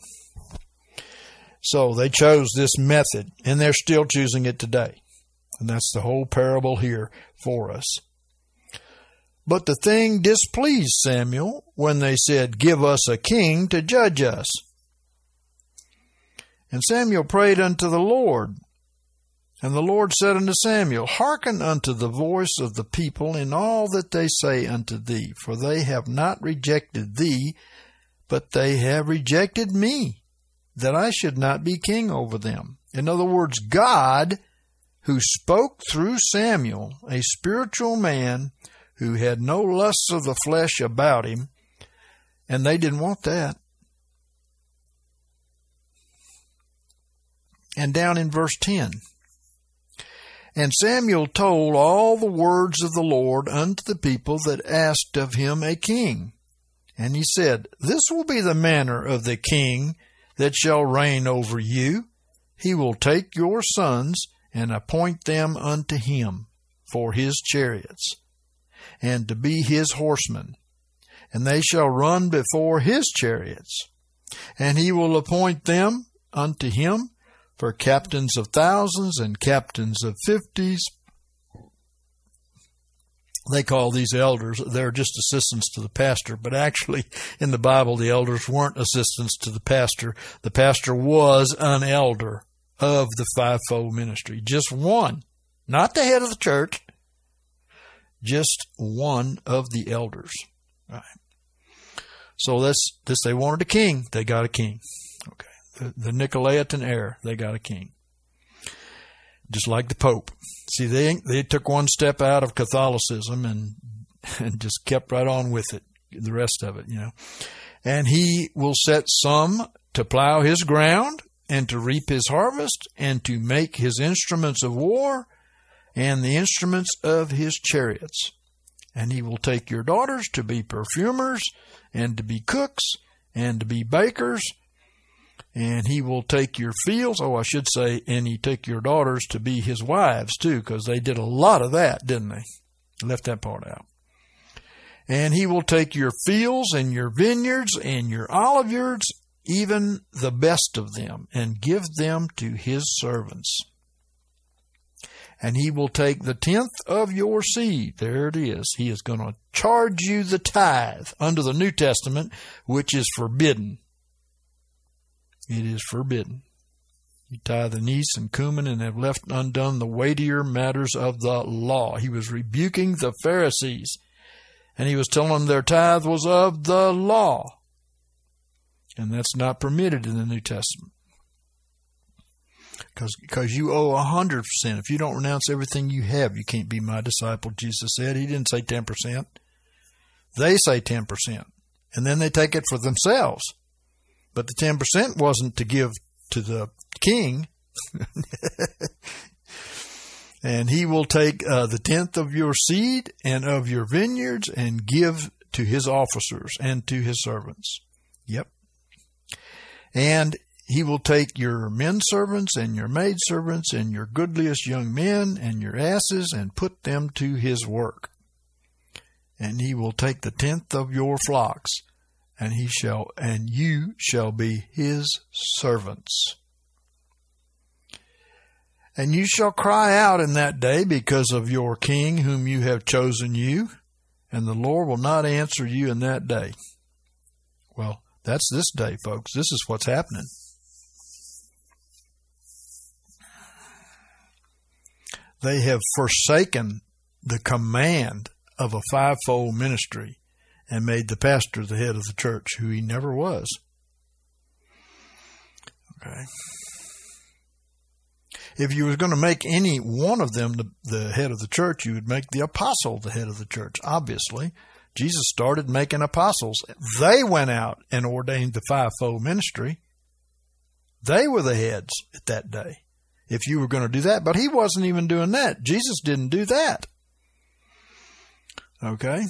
So they chose this method, and they're still choosing it today. And that's the whole parable here for us. But the thing displeased Samuel when they said, Give us a king to judge us. And Samuel prayed unto the Lord. And the Lord said unto Samuel, Hearken unto the voice of the people in all that they say unto thee, for they have not rejected thee, but they have rejected me, that I should not be king over them. In other words, God, who spoke through Samuel, a spiritual man who had no lusts of the flesh about him, and they didn't want that. And down in verse ten, And Samuel told all the words of the Lord unto the people that asked of him a king. And he said, This will be the manner of the king that shall reign over you. He will take your sons and appoint them unto him for his chariots, and to be his horsemen. And they shall run before his chariots. And he will appoint them unto him for captains of thousands and captains of fifties. They call these elders, they're just assistants to the pastor, but actually in the Bible the elders weren't assistants to the pastor. The pastor was an elder of the fivefold ministry. Just one. Not the head of the church. Just one of the elders. Right. So that's this. They wanted a king. They got a king. Okay. The, the Nicolaitan era. They got a king. Just like the Pope. See, they they took one step out of Catholicism and and just kept right on with it. The rest of it, you know. And he will set some to plow his ground and to reap his harvest and to make his instruments of war and the instruments of his chariots. And he will take your daughters to be perfumers and to be cooks and to be bakers. And he will take your fields. Oh, I should say, and he take your daughters to be his wives too, because they did a lot of that, didn't they? Left that part out. And he will take your fields and your vineyards and your oliveyards, even the best of them, and give them to his servants. And he will take the tenth of your seed. There it is. He is going to charge you the tithe under the New Testament, which is forbidden. It is forbidden. You tithe anise and cumin and have left undone the weightier matters of the law. He was rebuking the Pharisees, and he was telling them their tithe was of the law. And that's not permitted in the New Testament. Because because you owe one hundred percent. If you don't renounce everything you have, you can't be my disciple, Jesus said. He didn't say ten percent. They say ten percent. And then they take it for themselves. But the ten percent wasn't to give to the king. And he will take uh, the tenth of your seed and of your vineyards and give to his officers and to his servants. Yep. And he will take your men servants and your maid servants and your goodliest young men and your asses and put them to his work. And he will take the tenth of your flocks, and he shall, and you shall be his servants. And you shall cry out in that day because of your king whom you have chosen you, and the Lord will not answer you in that day. Well, that's this day, folks. This is what's happening. They have forsaken the command of a fivefold ministry and made the pastor the head of the church, who he never was. Okay. If you were going to make any one of them the, the head of the church, you would make the apostle the head of the church, obviously. Jesus started making apostles. They went out and ordained the fivefold ministry. They were the heads at that day, if you were going to do that. But he wasn't even doing that. Jesus didn't do that. Okay?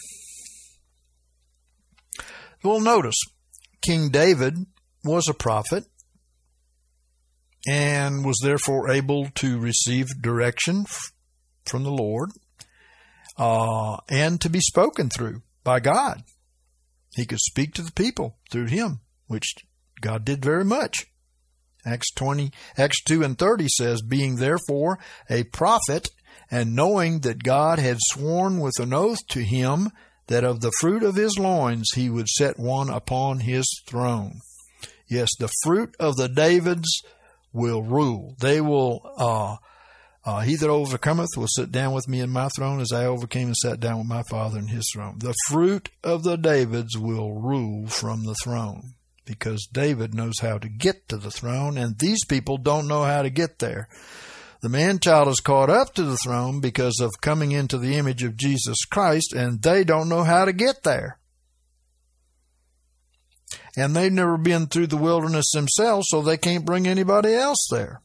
Well, notice, King David was a prophet and was therefore able to receive direction from the Lord uh, and to be spoken through by God. He could speak to the people through him, which God did very much. Acts twenty, Acts two and thirty says, being therefore a prophet, and knowing that God had sworn with an oath to him that of the fruit of his loins he would set one upon his throne. Yes, the fruit of the Davids will rule. They will, uh, uh, he that overcometh will sit down with me in my throne as I overcame and sat down with my Father in his throne. The fruit of the Davids will rule from the throne, because David knows how to get to the throne, and these people don't know how to get there. The man-child is caught up to the throne because of coming into the image of Jesus Christ, and they don't know how to get there. And they've never been through the wilderness themselves, so they can't bring anybody else there.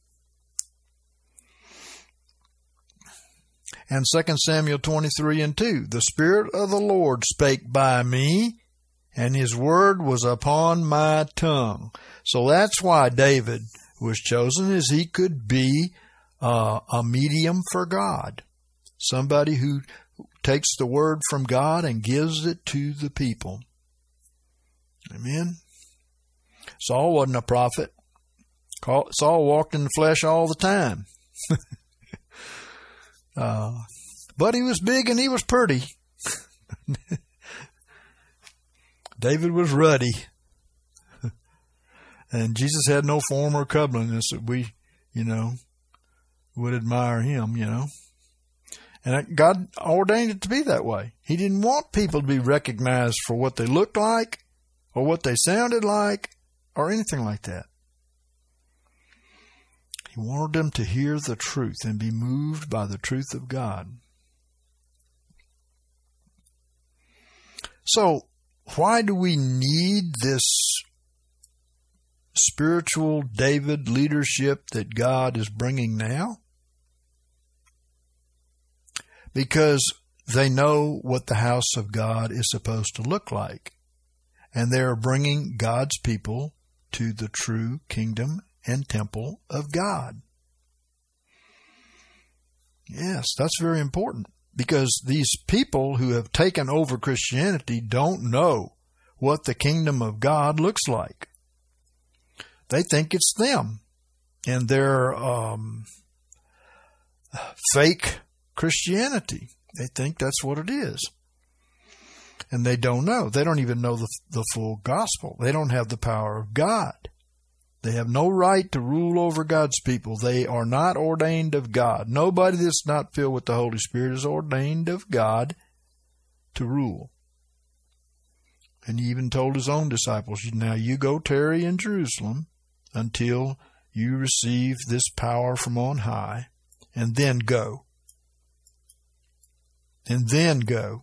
And Second Samuel twenty-three and two, the Spirit of the Lord spake by me, and his word was upon my tongue. So that's why David was chosen, is he could be uh, a medium for God. Somebody who takes the word from God and gives it to the people. Amen. Saul wasn't a prophet. Saul walked in the flesh all the time. uh, but he was big and he was pretty. David was ruddy. And Jesus had no form or comeliness that we, you know, would admire him, you know. And God ordained it to be that way. He didn't want people to be recognized for what they looked like or what they sounded like or anything like that. He wanted them to hear the truth and be moved by the truth of God. So, why do we need this spiritual David leadership that God is bringing now? Because they know what the house of God is supposed to look like. And they are bringing God's people to the true kingdom and temple of God. Yes, that's very important. Because these people who have taken over Christianity don't know what the kingdom of God looks like. They think it's them and their um, fake Christianity. They think that's what it is. And they don't know. They don't even know the, the full gospel. They don't have the power of God. They have no right to rule over God's people. They are not ordained of God. Nobody that's not filled with the Holy Spirit is ordained of God to rule. And he even told his own disciples, now you go tarry in Jerusalem until you receive this power from on high, and then go. And then go.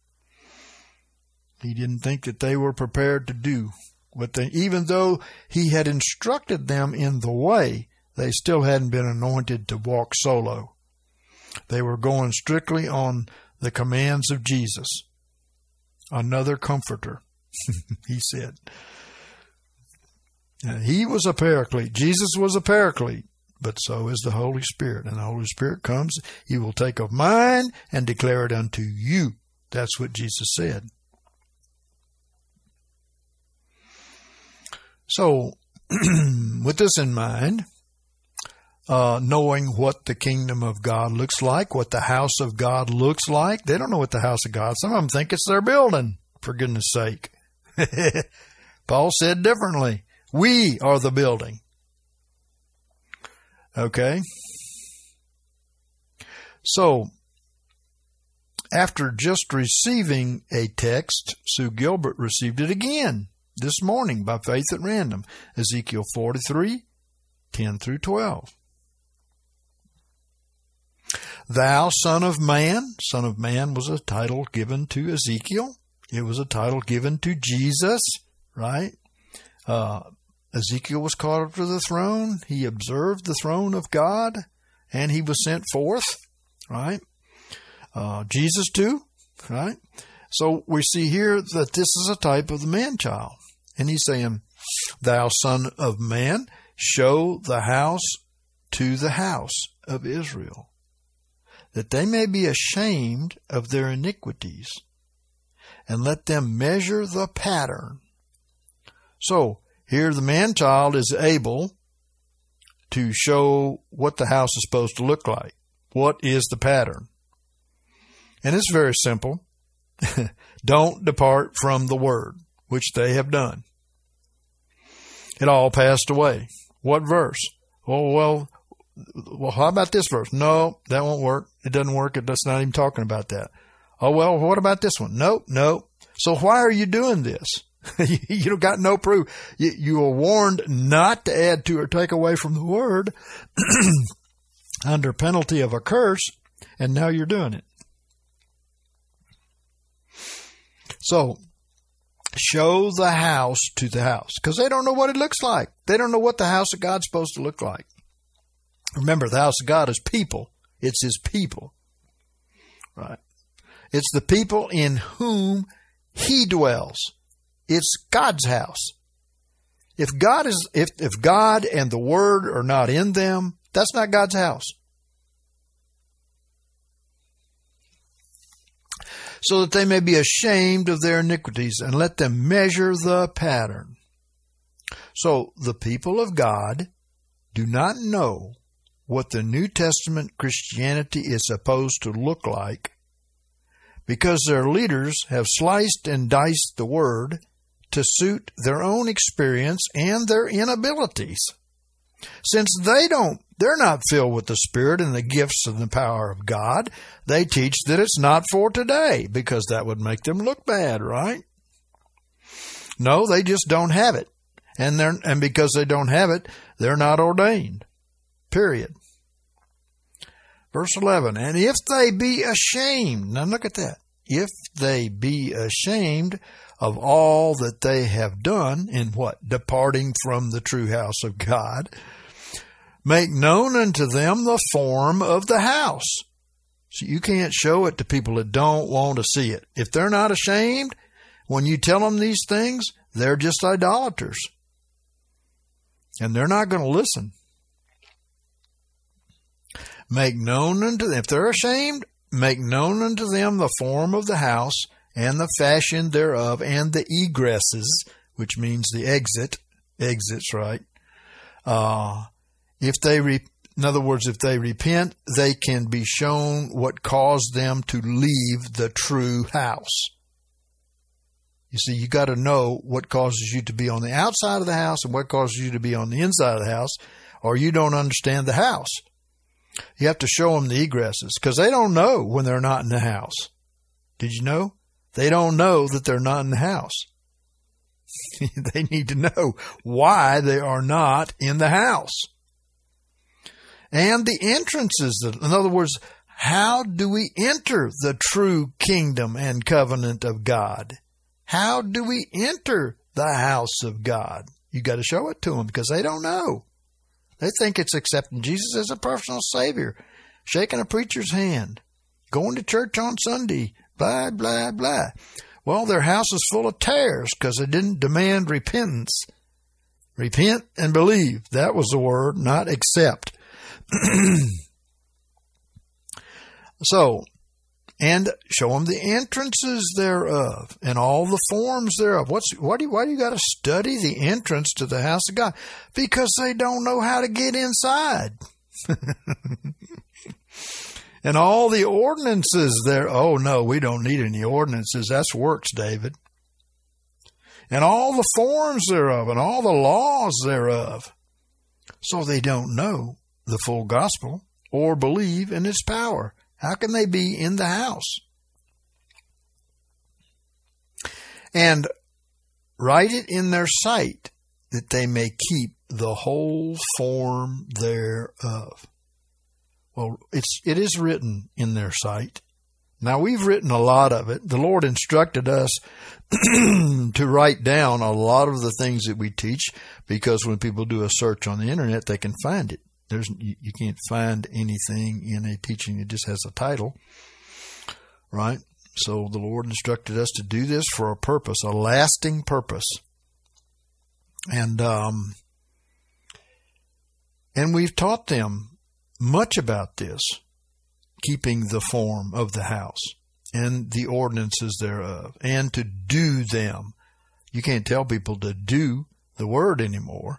He didn't think that they were prepared to do what they, even though he had instructed them in the way, they still hadn't been anointed to walk solo. They were going strictly on the commands of Jesus. Another comforter, he said. And he was a paraclete. Jesus was a paraclete, but so is the Holy Spirit. And the Holy Spirit comes, he will take of mine and declare it unto you. That's what Jesus said. So, with this in mind, uh, knowing what the kingdom of God looks like, what the house of God looks like, they don't know what the house of God, some of them think it's their building, for goodness sake. Paul said differently. We are the building. Okay? So, after just receiving a text, Sue Gilbert received it again this morning by faith at random. Ezekiel forty-three, ten through twelve. Thou son of man. Son of man was a title given to Ezekiel. It was a title given to Jesus, right? Uh, Ezekiel was called up to the throne. He observed the throne of God, and he was sent forth, right? Uh, Jesus too, right? So we see here that this is a type of the man-child. And he's saying, thou son of man, show the house to the house of Israel, that they may be ashamed of their iniquities, and let them measure the pattern. So, here the man-child is able to show what the house is supposed to look like. What is the pattern? And it's very simple. Don't depart from the word, which they have done. It all passed away. What verse? Oh, well, well, how about this verse? No, that won't work. It doesn't work. It's not even talking about that. Oh, well, what about this one? Nope, nope. So why are you doing this? You got no proof. You, you are warned not to add to or take away from the word under penalty of a curse, and now you're doing it. So, show the house to the house, because they don't know what it looks like. They don't know what the house of God's supposed to look like. Remember, the house of God is people. It's his people. Right? It's the people in whom he dwells. It's God's house. If God is, if, if God and the Word are not in them, that's not God's house. So that they may be ashamed of their iniquities, and let them measure the pattern. So the people of God do not know what the New Testament Christianity is supposed to look like, because their leaders have sliced and diced the Word to suit their own experience and their inabilities. Since they don't, they're not filled with the Spirit and the gifts and the power of God, they teach that it's not for today, because that would make them look bad, right? No, they just don't have it. And they're, and because they don't have it, they're not ordained. Period. Verse eleven, and if they be ashamed, now look at that. If they be ashamed of all that they have done in what? Departing from the true house of God, make known unto them the form of the house. So you can't show it to people that don't want to see it. If they're not ashamed, when you tell them these things, they're just idolaters. And they're not going to listen. Make known unto them, if they're ashamed, make known unto them the form of the house, and the fashion thereof, and the egresses, which means the exit, exits, right? Uh, if they, re- in other words, if they repent, they can be shown what caused them to leave the true house. You see, you got to know what causes you to be on the outside of the house and what causes you to be on the inside of the house, or you don't understand the house. You have to show them the egresses, because they don't know when they're not in the house. Did you know? They don't know that they're not in the house. They need to know why they are not in the house. And the entrances, in other words, how do we enter the true kingdom and covenant of God? How do we enter the house of God? You got to show it to them, because they don't know. They think it's accepting Jesus as a personal Savior, shaking a preacher's hand, going to church on Sunday, blah, blah, blah. Well, their house is full of tares because they didn't demand repentance. Repent and believe. That was the word, not accept. So, and show them the entrances thereof and all the forms thereof. What's, why do you, why do you got to study the entrance to the house of God? Because they don't know how to get inside. And all the ordinances there. Oh no, we don't need any ordinances. That's works, David. And all the forms thereof and all the laws thereof. So they don't know the full gospel or believe in its power. How can they be in the house? And write it in their sight, that they may keep the whole form thereof. Well, it's, it is written in their sight. Now, we've written a lot of it. The Lord instructed us to write down a lot of the things that we teach, because when people do a search on the internet, they can find it. There's, you can't find anything in a teaching that just has a title, right? So the Lord instructed us to do this for a purpose, a lasting purpose. And, um, and we've taught them much about this, keeping the form of the house and the ordinances thereof, and to do them. You can't tell people to do the word anymore.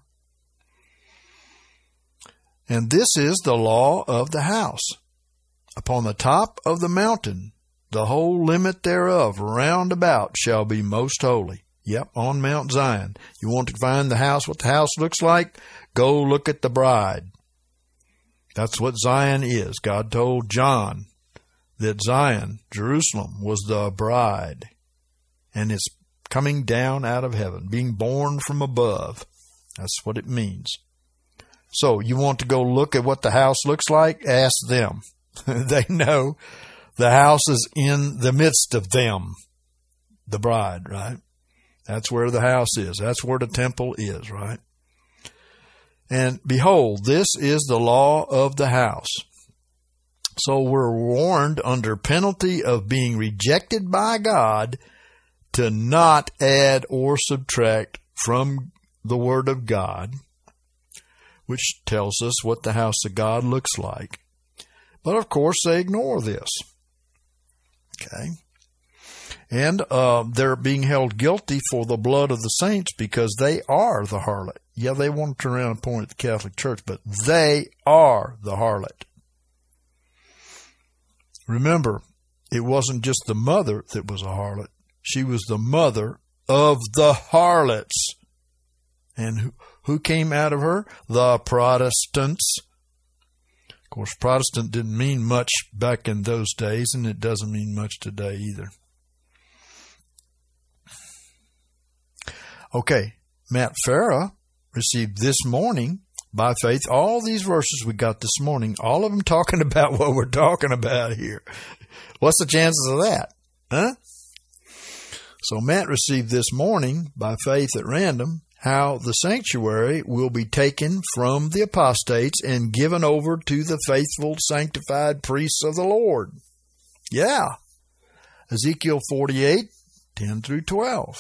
And this is the law of the house. Upon the top of the mountain, the whole limit thereof round about shall be most holy. Yep, on Mount Zion. You want to find the house, what the house looks like? Go look at the bride. That's what Zion is. God told John that Zion, Jerusalem, was the bride. And it's coming down out of heaven, being born from above. That's what it means. So you want to go look at what the house looks like? Ask them. They know the house is in the midst of them, the bride, right? That's where the house is. That's where the temple is, right? And behold, this is the law of the house. So we're warned under penalty of being rejected by God to not add or subtract from the Word of God, which tells us what the house of God looks like. But of course, they ignore this. Okay. And uh, they're being held guilty for the blood of the saints, because they are the harlot. Yeah, they want to turn around and point at the Catholic Church, but they are the harlot. Remember, it wasn't just the mother that was a harlot. She was the mother of the harlots. And who, who came out of her? The Protestants. Of course, Protestant didn't mean much back in those days, and it doesn't mean much today either. Okay, Matt Farah received this morning by faith all these verses we got this morning, all of them talking about what we're talking about here. What's the chances of that? Huh? So Matt received this morning by faith at random how the sanctuary will be taken from the apostates and given over to the faithful, sanctified priests of the Lord. Yeah. Ezekiel forty-eight, ten through twelve.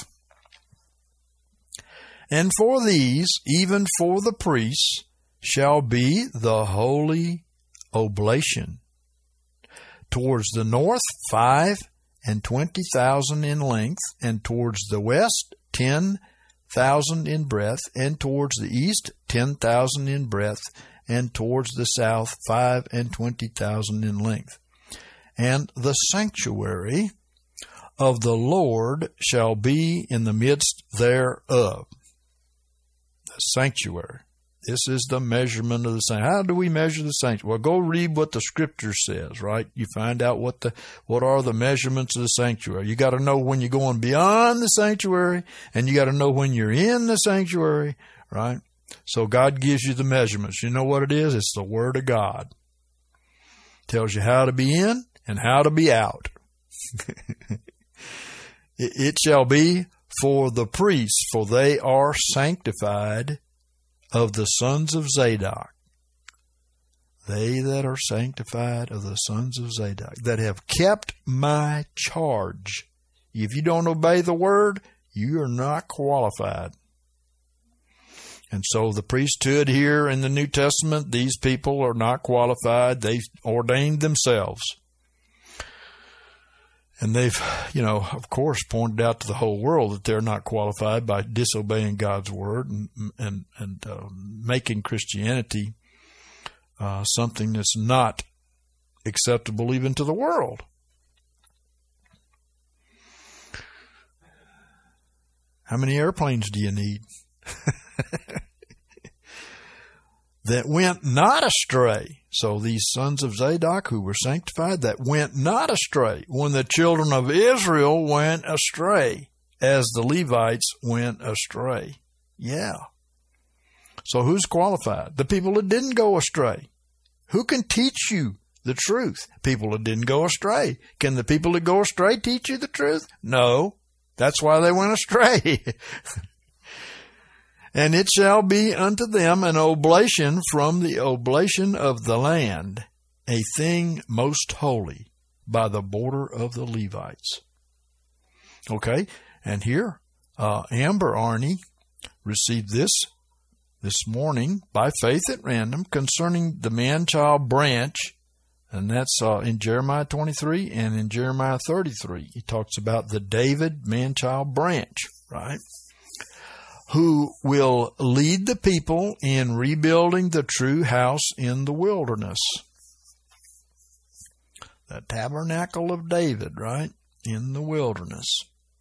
And for these, even for the priests, shall be the holy oblation. Towards the north, five and twenty thousand in length, and towards the west, ten thousand in breadth, and towards the east, ten thousand in breadth, and towards the south, five and twenty thousand in length. And the sanctuary of the Lord shall be in the midst thereof. The sanctuary. This is the measurement of the sanctuary. How do we measure the sanctuary? Well, go read what the Scripture says, right? You find out what the what are the measurements of the sanctuary. You got to know when you're going beyond the sanctuary, and you got to know when you're in the sanctuary, right? So God gives you the measurements. You know what it is? It's the Word of God. Tells you how to be in and how to be out. It shall be for the priests, for they are sanctified of the sons of Zadok. They that are sanctified of the sons of Zadok, that have kept my charge. If you don't obey the word, you are not qualified. And so the priesthood here in the New Testament, these people are not qualified. They ordained themselves. And they've, you know, of course, pointed out to the whole world that they're not qualified by disobeying God's word and and, and uh, making Christianity uh, something that's not acceptable even to the world. How many airplanes do you need? That went not astray. So these sons of Zadok who were sanctified, that went not astray when the children of Israel went astray, as the Levites went astray. Yeah. So who's qualified? The people that didn't go astray. Who can teach you the truth? People that didn't go astray. Can the people that go astray teach you the truth? No. That's why they went astray. And it shall be unto them an oblation from the oblation of the land, a thing most holy, by the border of the Levites. Okay, and here, uh, Amber Arney received this this morning by faith at random concerning the man-child branch, and that's uh, in Jeremiah twenty-three and in Jeremiah thirty-three. He talks about the David man-child branch, right? Who will lead the people in rebuilding the true house in the wilderness. The tabernacle of David, right? In the wilderness.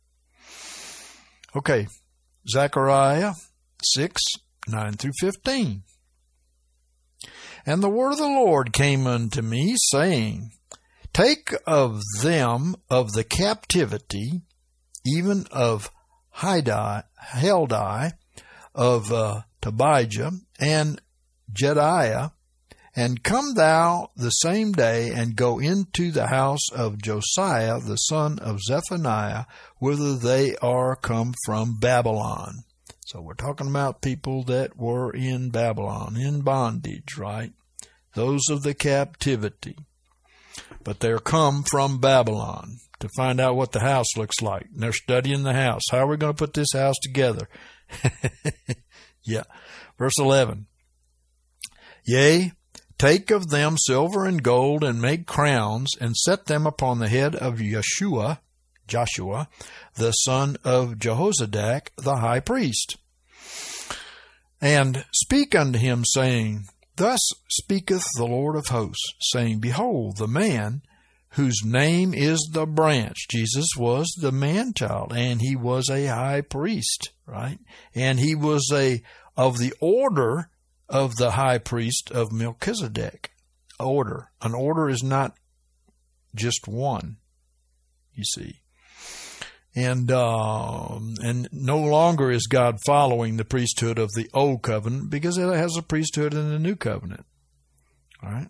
Okay, Zechariah six, nine through fifteen. And the word of the Lord came unto me, saying, Take of them of the captivity, even of Hidai, Heldai, of uh, Tobijah, and Jediah, and come thou the same day, and go into the house of Josiah, the son of Zephaniah, whither they are come from Babylon. So we're talking about people that were in Babylon, in bondage, right? Those of the captivity. But they're come from Babylon to find out what the house looks like. And they're studying the house. How are we going to put this house together? Yeah. Verse eleven. Yea, take of them silver and gold, and make crowns, and set them upon the head of Yeshua, Joshua, the son of Jehozadak, the high priest. And speak unto him, saying, Thus speaketh the Lord of hosts, saying, Behold, the man whose name is the branch. Jesus was the man-child, and he was a high priest, right? And he was a of the order of the high priest of Melchizedek. Order. An order is not just one, you see. And um, and no longer is God following the priesthood of the old covenant, because it has a priesthood in the new covenant. All right.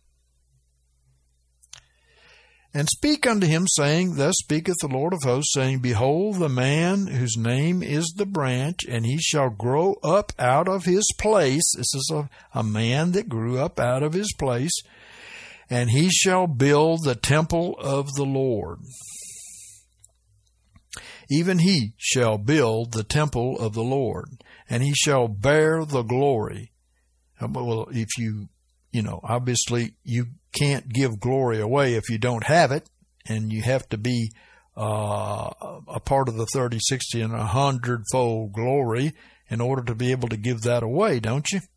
And speak unto him, saying, Thus speaketh the Lord of hosts, saying, Behold, the man whose name is the branch, and he shall grow up out of his place. This is a, a man that grew up out of his place. And he shall build the temple of the Lord. Even he shall build the temple of the Lord, and he shall bear the glory. Well, if you, you know, obviously you can't give glory away if you don't have it, and you have to be uh, a part of the thirty, sixty, and a hundredfold glory in order to be able to give that away, don't you?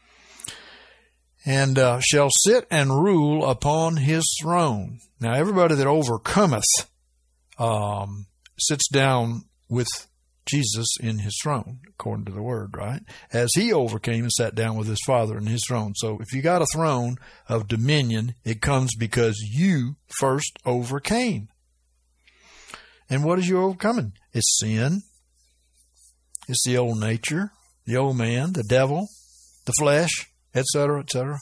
And uh, shall sit and rule upon his throne. Now, everybody that overcometh um, sits down with Jesus in his throne, according to the word, right? As he overcame and sat down with his Father in his throne. So if you got a throne of dominion, it comes because you first overcame. And what is you overcoming? It's sin. It's the old nature, the old man, the devil, the flesh, et cetera, et cetera.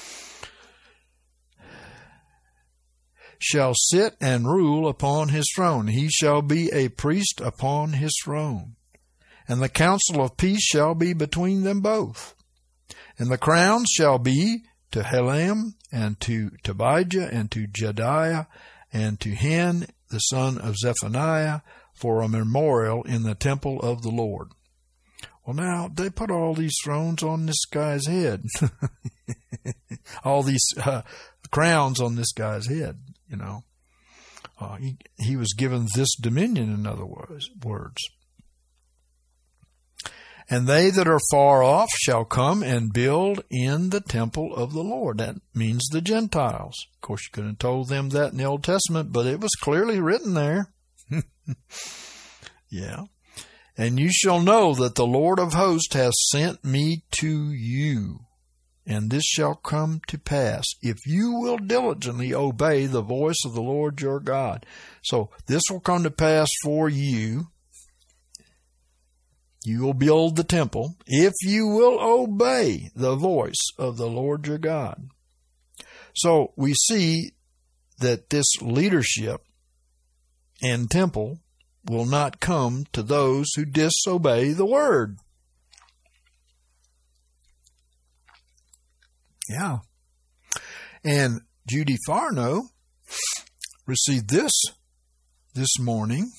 Shall sit and rule upon his throne. He shall be a priest upon his throne. And the counsel of peace shall be between them both. And the crowns shall be to Helam, and to Tobijah, and to Jediah, and to Hen, the son of Zephaniah, for a memorial in the temple of the Lord. Well, now, they put all these thrones on this guy's head. all these uh, crowns on this guy's head. You know, uh, he, he was given this dominion, in other words, words. And they that are far off shall come and build in the temple of the Lord. That means the Gentiles. Of course, you could have told them that in the Old Testament, but it was clearly written there. Yeah. And you shall know that the Lord of hosts has sent me to you. And this shall come to pass if you will diligently obey the voice of the Lord your God. So this will come to pass for you. You will build the temple if you will obey the voice of the Lord your God. So we see that this leadership and temple will not come to those who disobey the word. Yeah. And Judy Farno received this this morning.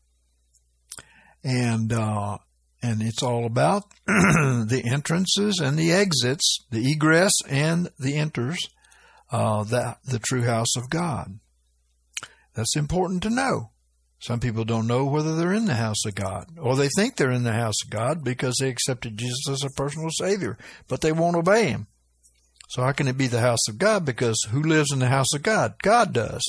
And uh, and it's all about the entrances and the exits, the egress and the enters, uh, that the true house of God. That's important to know. Some people don't know whether they're in the house of God, or they think they're in the house of God because they accepted Jesus as a personal Savior, but they won't obey Him. So how can it be the house of God? Because who lives in the house of God? God does.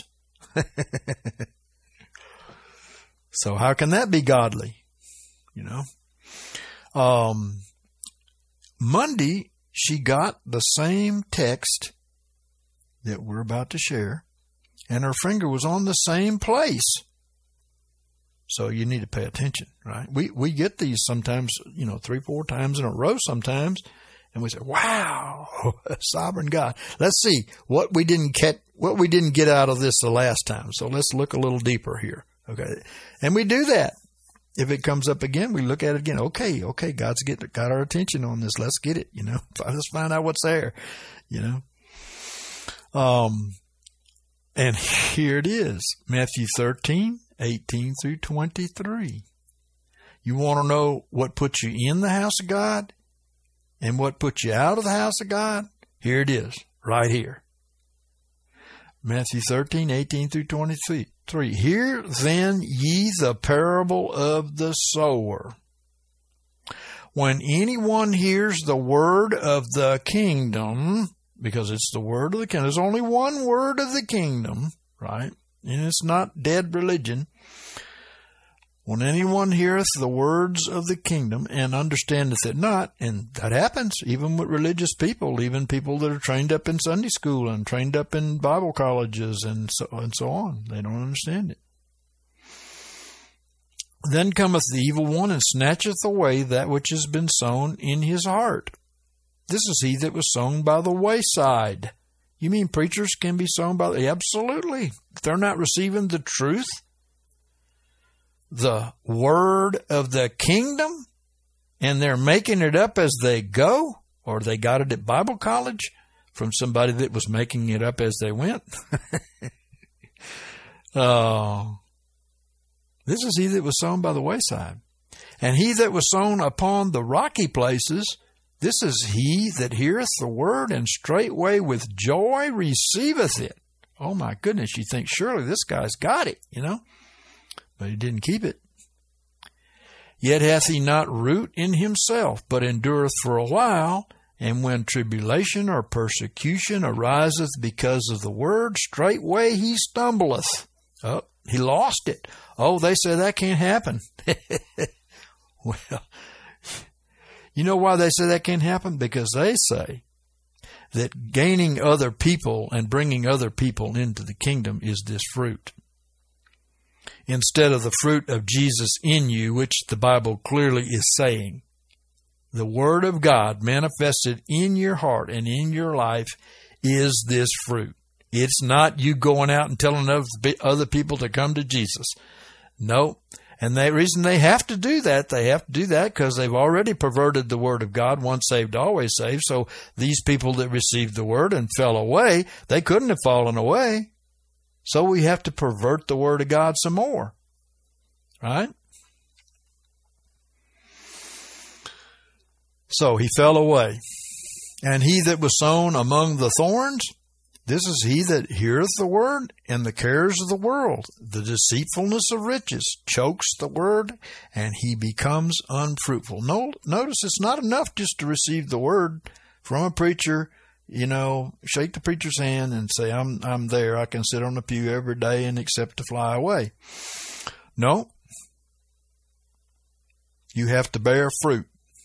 So how can that be godly? You know, um, Monday, she got the same text that we're about to share, and her finger was on the same place. So you need to pay attention, right? We, we get these sometimes, you know, three, four times in a row sometimes. And we say, wow, sovereign God. Let's see what we didn't get, what we didn't get out of this the last time. So let's look a little deeper here. Okay. And we do that. If it comes up again, we look at it again. Okay. Okay. God's get, got our attention on this. Let's get it. You know, let's find out what's there, you know. Um, and here it is. Matthew thirteen, eighteen through twenty-three. You want to know what puts you in the house of God? And what puts you out of the house of God? Here it is, right here. Matthew thirteen, eighteen through twenty-three. Hear then ye the parable of the sower. When anyone hears the word of the kingdom, because it's the word of the kingdom, there's only one word of the kingdom, right? And it's not dead religion. When anyone heareth the words of the kingdom and understandeth it not, and that happens even with religious people, even people that are trained up in Sunday school and trained up in Bible colleges and so, and so on. They don't understand it. Then cometh the evil one and snatcheth away that which has been sown in his heart. This is he that was sown by the wayside. You mean preachers can be sown by the... Absolutely. If they're not receiving the truth, the word of the kingdom, and they're making it up as they go, or they got it at Bible college from somebody that was making it up as they went. Oh, this is he that was sown by the wayside. And he that was sown upon the rocky places, this is he that heareth the word and straightway with joy receiveth it. Oh my goodness, you think surely this guy's got it, you know? But he didn't keep it. Yet hath he not root in himself, but endureth for a while. And when tribulation or persecution ariseth because of the word, straightway he stumbleth. Oh, he lost it. Oh, they say that can't happen. Well, you know why they say that can't happen? Because they say that gaining other people and bringing other people into the kingdom is this fruit, instead of the fruit of Jesus in you, which the Bible clearly is saying. The Word of God manifested in your heart and in your life is this fruit. It's not you going out and telling other people to come to Jesus. No. And the reason they have to do that, they have to do that because they've already perverted the Word of God, once saved, always saved. So these people that received the Word and fell away, they couldn't have fallen away. So we have to pervert the Word of God some more. Right? So he fell away. And he that was sown among the thorns, this is he that heareth the word, and the cares of the world, the deceitfulness of riches, chokes the word, and he becomes unfruitful. No, notice it's not enough just to receive the word from a preacher, you know, shake the preacher's hand and say, I'm I'm there. I can sit on the pew every day and accept to fly away. No. You have to bear fruit.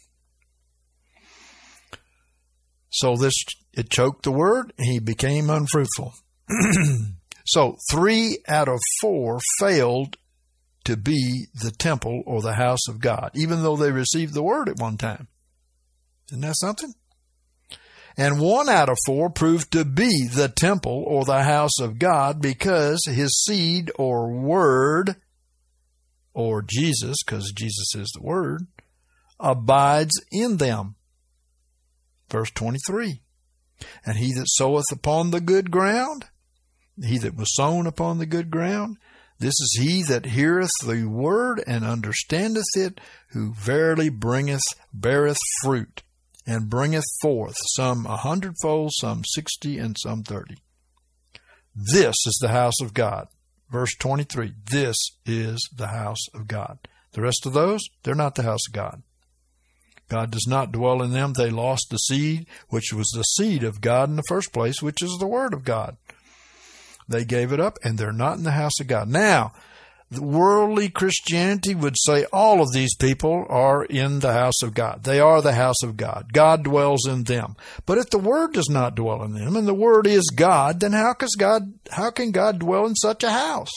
So this, it choked the word, and he became unfruitful. So three out of four failed to be the temple or the house of God, even though they received the word at one time. Isn't that something? And one out of four proved to be the temple or the house of God because his seed or word, or Jesus, because Jesus is the word, abides in them. Verse twenty-three, and he that soweth upon the good ground, he that was sown upon the good ground, this is he that heareth the word and understandeth it, who verily bringeth, beareth fruit, and bringeth forth some a hundredfold, some sixty, and some thirty. This is the house of God. Verse twenty-three, this is the house of God. The rest of those, they're not the house of God. God does not dwell in them. They lost the seed, which was the seed of God in the first place, which is the Word of God. They gave it up, and they're not in the house of God. Now, the worldly Christianity would say all of these people are in the house of God. They are the house of God. God dwells in them. But if the Word does not dwell in them, and the Word is God, then how can God, how can God dwell in such a house?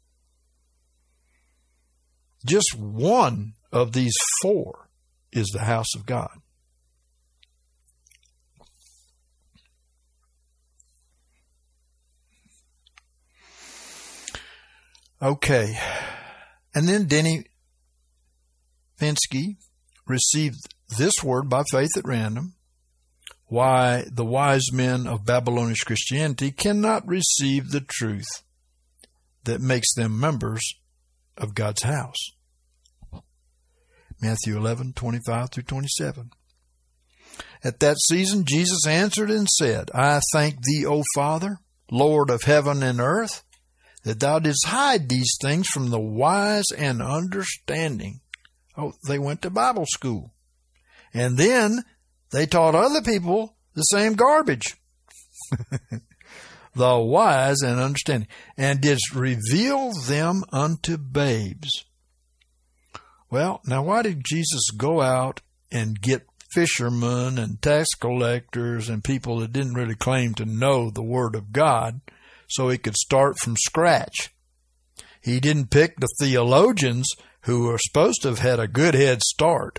Just one of these four is the house of God. Okay. And then Denny Finsky received this word by faith at random, why the wise men of Babylonish Christianity cannot receive the truth that makes them members of God's house. Matthew eleven, twenty-five through twenty-seven. At that season Jesus answered and said, I thank thee, O Father, Lord of heaven and earth, that thou didst hide these things from the wise and understanding. Oh, they went to Bible school. And then they taught other people the same garbage. the wise and understanding, and didst reveal them unto babes. Well, now why did Jesus go out and get fishermen and tax collectors and people that didn't really claim to know the Word of God so he could start from scratch? He didn't pick the theologians who were supposed to have had a good head start.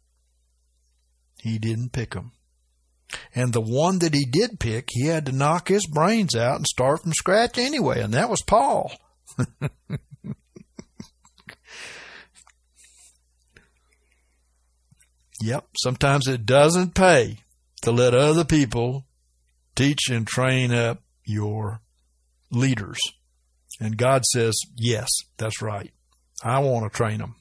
He didn't pick them. And the one that he did pick, he had to knock his brains out and start from scratch anyway, and that was Paul. Yep, sometimes it doesn't pay to let other people teach and train up your leaders. And God says, yes, that's right. I want to train them.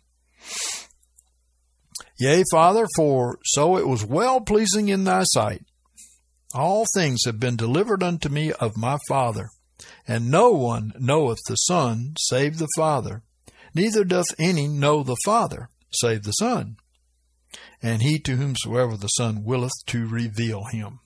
Yea, Father, for so it was well-pleasing in thy sight. All things have been delivered unto me of my Father, and no one knoweth the Son save the Father, neither doth any know the Father save the Son, and he to whomsoever the Son willeth to reveal him.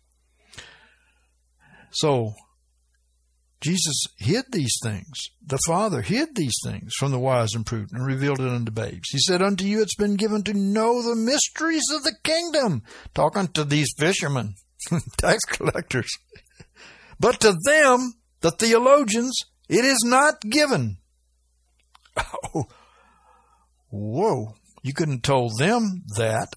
So, Jesus hid these things. The Father hid these things from the wise and prudent and revealed it unto babes. He said, unto you it's been given to know the mysteries of the kingdom. Talking to these fishermen, tax collectors. But to them, the theologians, it is not given. Oh, whoa. You couldn't have told them that.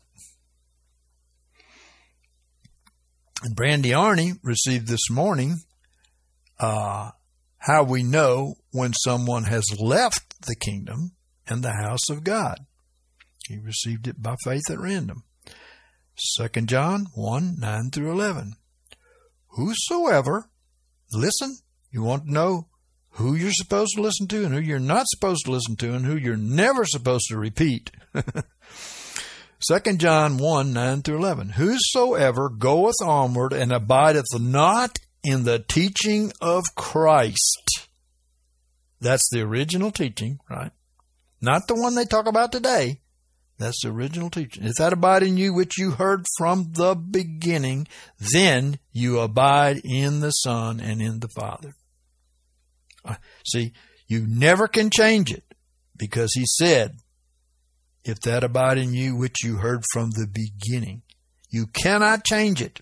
And Brandy Arney received this morning uh, how we know when someone has left the kingdom and the house of God. He received it by faith at random. Second John one, nine through eleven. Whosoever, listen, you want to know who you're supposed to listen to and who you're not supposed to listen to and who you're never supposed to repeat. Second John one, nine through eleven. Whosoever goeth onward and abideth not in the teaching of Christ. That's the original teaching, right? Not the one they talk about today. That's the original teaching. If that abide in you which you heard from the beginning, then you abide in the Son and in the Father. See, you never can change it because he said, if that abide in you which you heard from the beginning. You cannot change it.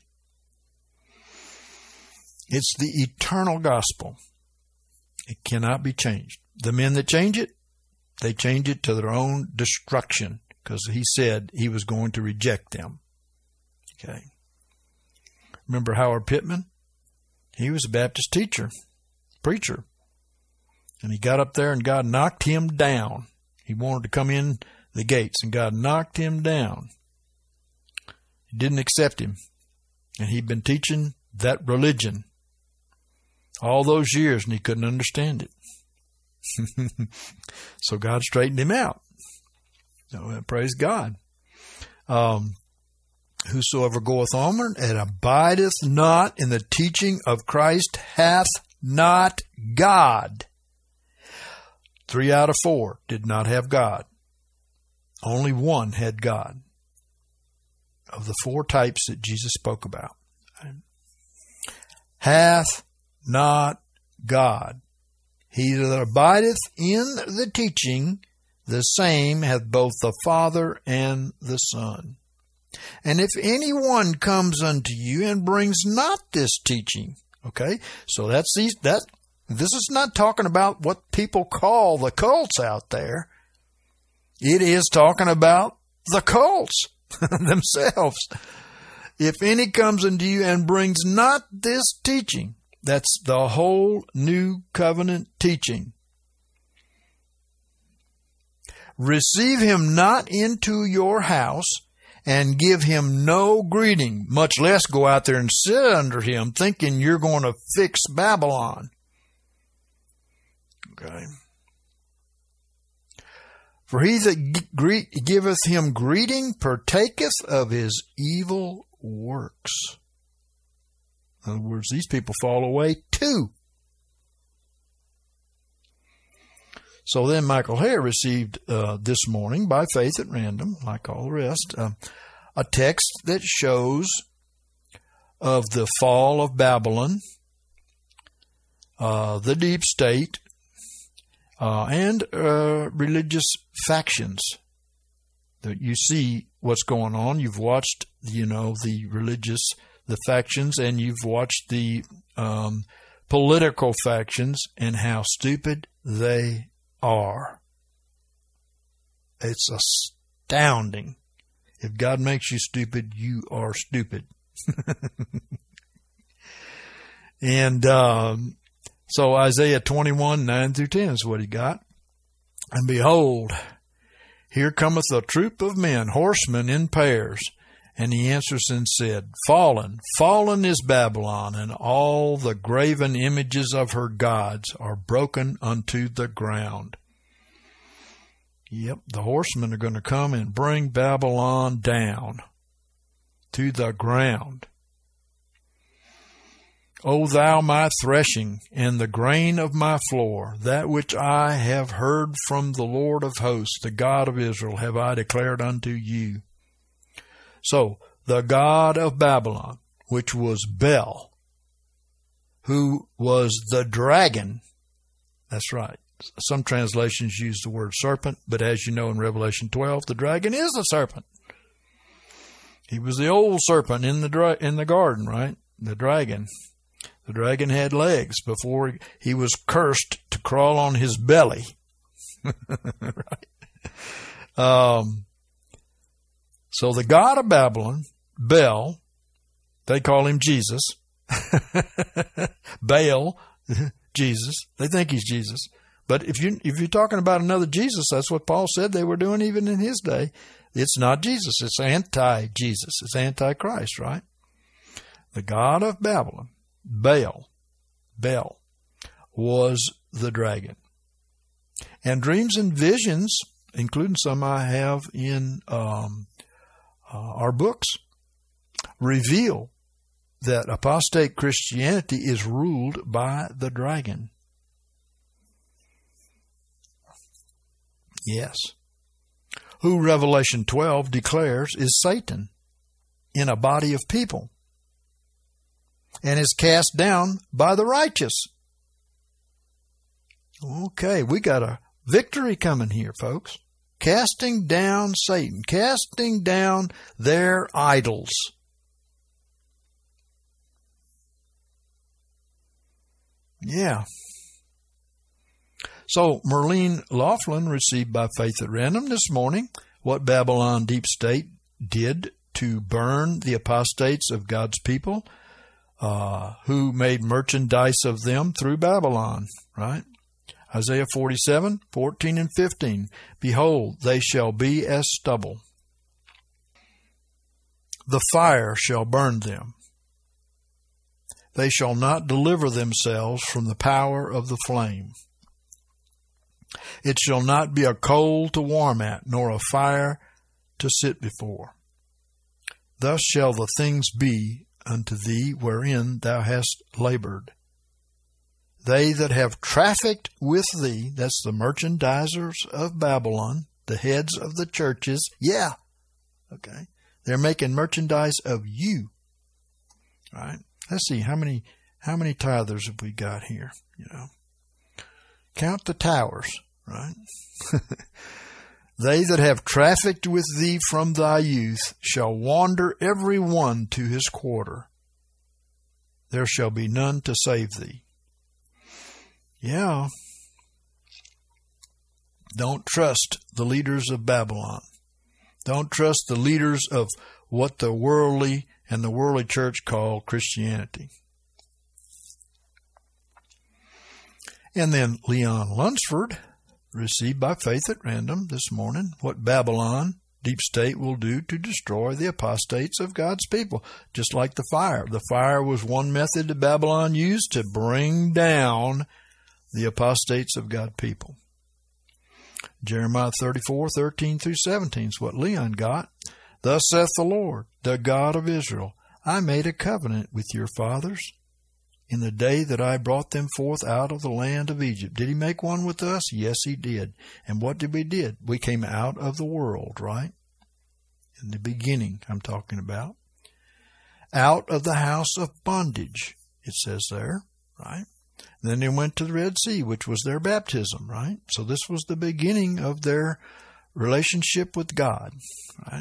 It's the eternal gospel. It cannot be changed. The men that change it, they change it to their own destruction because he said he was going to reject them. Okay. Remember Howard Pittman? He was a Baptist teacher, preacher. And he got up there and God knocked him down. He wanted to come in the gates and God knocked him down. He didn't accept him. And he'd been teaching that religion all those years and he couldn't understand it. So God straightened him out. So, praise God. Um, Whosoever goeth onward and abideth not in the teaching of Christ hath not God. Three out of four did not have God. Only one had God of the four types that Jesus spoke about. Hath not God. He that abideth in the teaching, the same hath both the Father and the Son. And if anyone comes unto you and brings not this teaching, okay, so that's these, that, this is not talking about what people call the cults out there. It is talking about the cults themselves. If any comes unto you and brings not this teaching, that's the whole new covenant teaching. Receive him not into your house and give him no greeting, much less go out there and sit under him thinking you're going to fix Babylon. Okay. For he that greet, giveth him greeting partaketh of his evil works. In other words, these people fall away too. So then Michael Hare received uh, this morning, by faith at random, like all the rest, uh, a text that shows of the fall of Babylon uh, the deep state, uh, and uh, religious factions. That you see what's going on. You've watched, you know, the religious, the factions, and you've watched the um, political factions and how stupid they are. It's astounding. If God makes you stupid, you are stupid. And um, so Isaiah twenty-one, nine through ten is what he got. And behold, here cometh a troop of men, horsemen in pairs. And he answers and said, Fallen, fallen is Babylon, and all the graven images of her gods are broken unto the ground. Yep, the horsemen are going to come and bring Babylon down to the ground. O thou my threshing, and the grain of my floor, that which I have heard from the Lord of hosts, the God of Israel, have I declared unto you. So, the god of Babylon, which was Bel, who was the dragon, that's right. Some translations use the word serpent, but as you know in Revelation twelve, the dragon is a serpent. He was the old serpent in the dra- in the garden, right? The dragon. The dragon had legs before he was cursed to crawl on his belly. Right? Um, so the god of Babylon, Bel, they call him Jesus. Baal, Jesus. They think he's Jesus. But if you if you're talking about another Jesus, that's what Paul said they were doing even in his day. It's not Jesus. It's anti-Jesus. It's anti-Christ, right? The god of Babylon, Baal, Bel, was the dragon. And dreams and visions, including some I have in um, uh, our books, reveal that apostate Christianity is ruled by the dragon. Yes. Who Revelation twelve declares is Satan in a body of people and is cast down by the righteous. Okay, we got a victory coming here, folks. Casting down Satan, casting down their idols. Yeah. So, Merlene Laughlin received by faith at random this morning what Babylon Deep State did to burn the apostates of God's people, uh, who made merchandise of them through Babylon, right? Isaiah forty-seven, fourteen and fifteen. Behold, they shall be as stubble. The fire shall burn them. They shall not deliver themselves from the power of the flame. It shall not be a coal to warm at, nor a fire to sit before. Thus shall the things be unto thee wherein thou hast labored. They that have trafficked with thee, that's the merchandisers of Babylon, the heads of the churches, yeah, okay, they're making merchandise of you, all right? Let's see, how many how many tithers have we got here, you know? Count the towers, right? They that have trafficked with thee from thy youth shall wander every one to his quarter. There shall be none to save thee. Yeah. Don't trust the leaders of Babylon. Don't trust the leaders of what the worldly and the worldly church call Christianity. And then Leon Lunsford received by faith at random this morning what Babylon Deep State will do to destroy the apostates of God's people, just like the fire. The fire was one method that Babylon used to bring down the apostates of God's people. Jeremiah thirty-four, thirteen through seventeen is what Leon got. Thus saith the Lord, the God of Israel, I made a covenant with your fathers in the day that I brought them forth out of the land of Egypt. Did he make one with us? Yes, he did. And what did we did? We came out of the world, right? In the beginning, I'm talking about. Out of the house of bondage, it says there, right? Then they went to the Red Sea, which was their baptism, right? So this was the beginning of their relationship with God, right?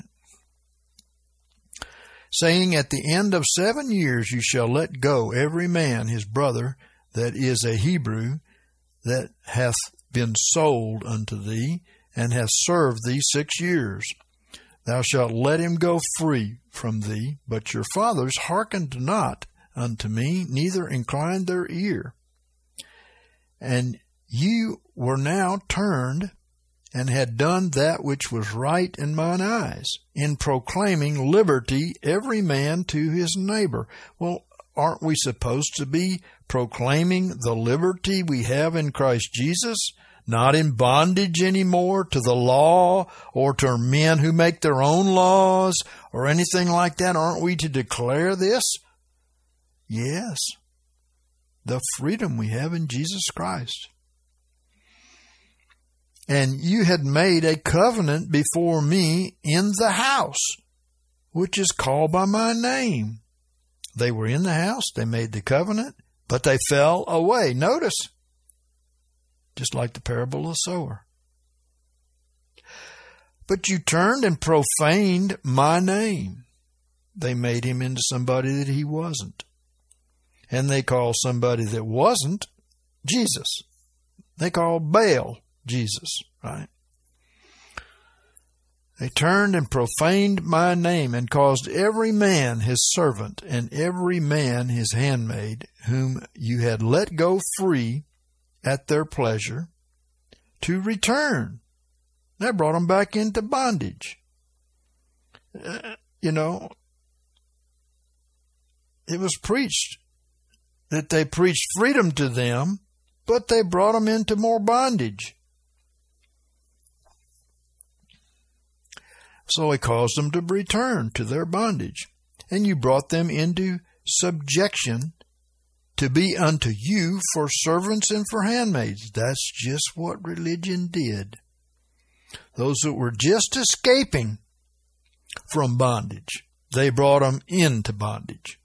Saying, at the end of seven years you shall let go every man his brother that is a Hebrew, that hath been sold unto thee, and hath served thee six years. Thou shalt let him go free from thee, but your fathers hearkened not unto me, neither inclined their ear. And you were now turned, and had done that which was right in mine eyes, in proclaiming liberty every man to his neighbor. Well, aren't we supposed to be proclaiming the liberty we have in Christ Jesus? Not in bondage anymore to the law or to men who make their own laws or anything like that. Aren't we to declare this? Yes. The freedom we have in Jesus Christ. And you had made a covenant before me in the house, which is called by my name. They were in the house, they made the covenant, but they fell away. Notice, just like the parable of the sower. But you turned and profaned my name. They made him into somebody that he wasn't. And they called somebody that wasn't Jesus. They called Baal Jesus, right? They turned and profaned my name, and caused every man his servant and every man his handmaid, whom you had let go free at their pleasure, to return. That brought them back into bondage. Uh, you know, it was preached that they preached freedom to them, but they brought them into more bondage. So he caused them to return to their bondage. And you brought them into subjection to be unto you for servants and for handmaids. That's just what religion did. Those that were just escaping from bondage, they brought them into bondage.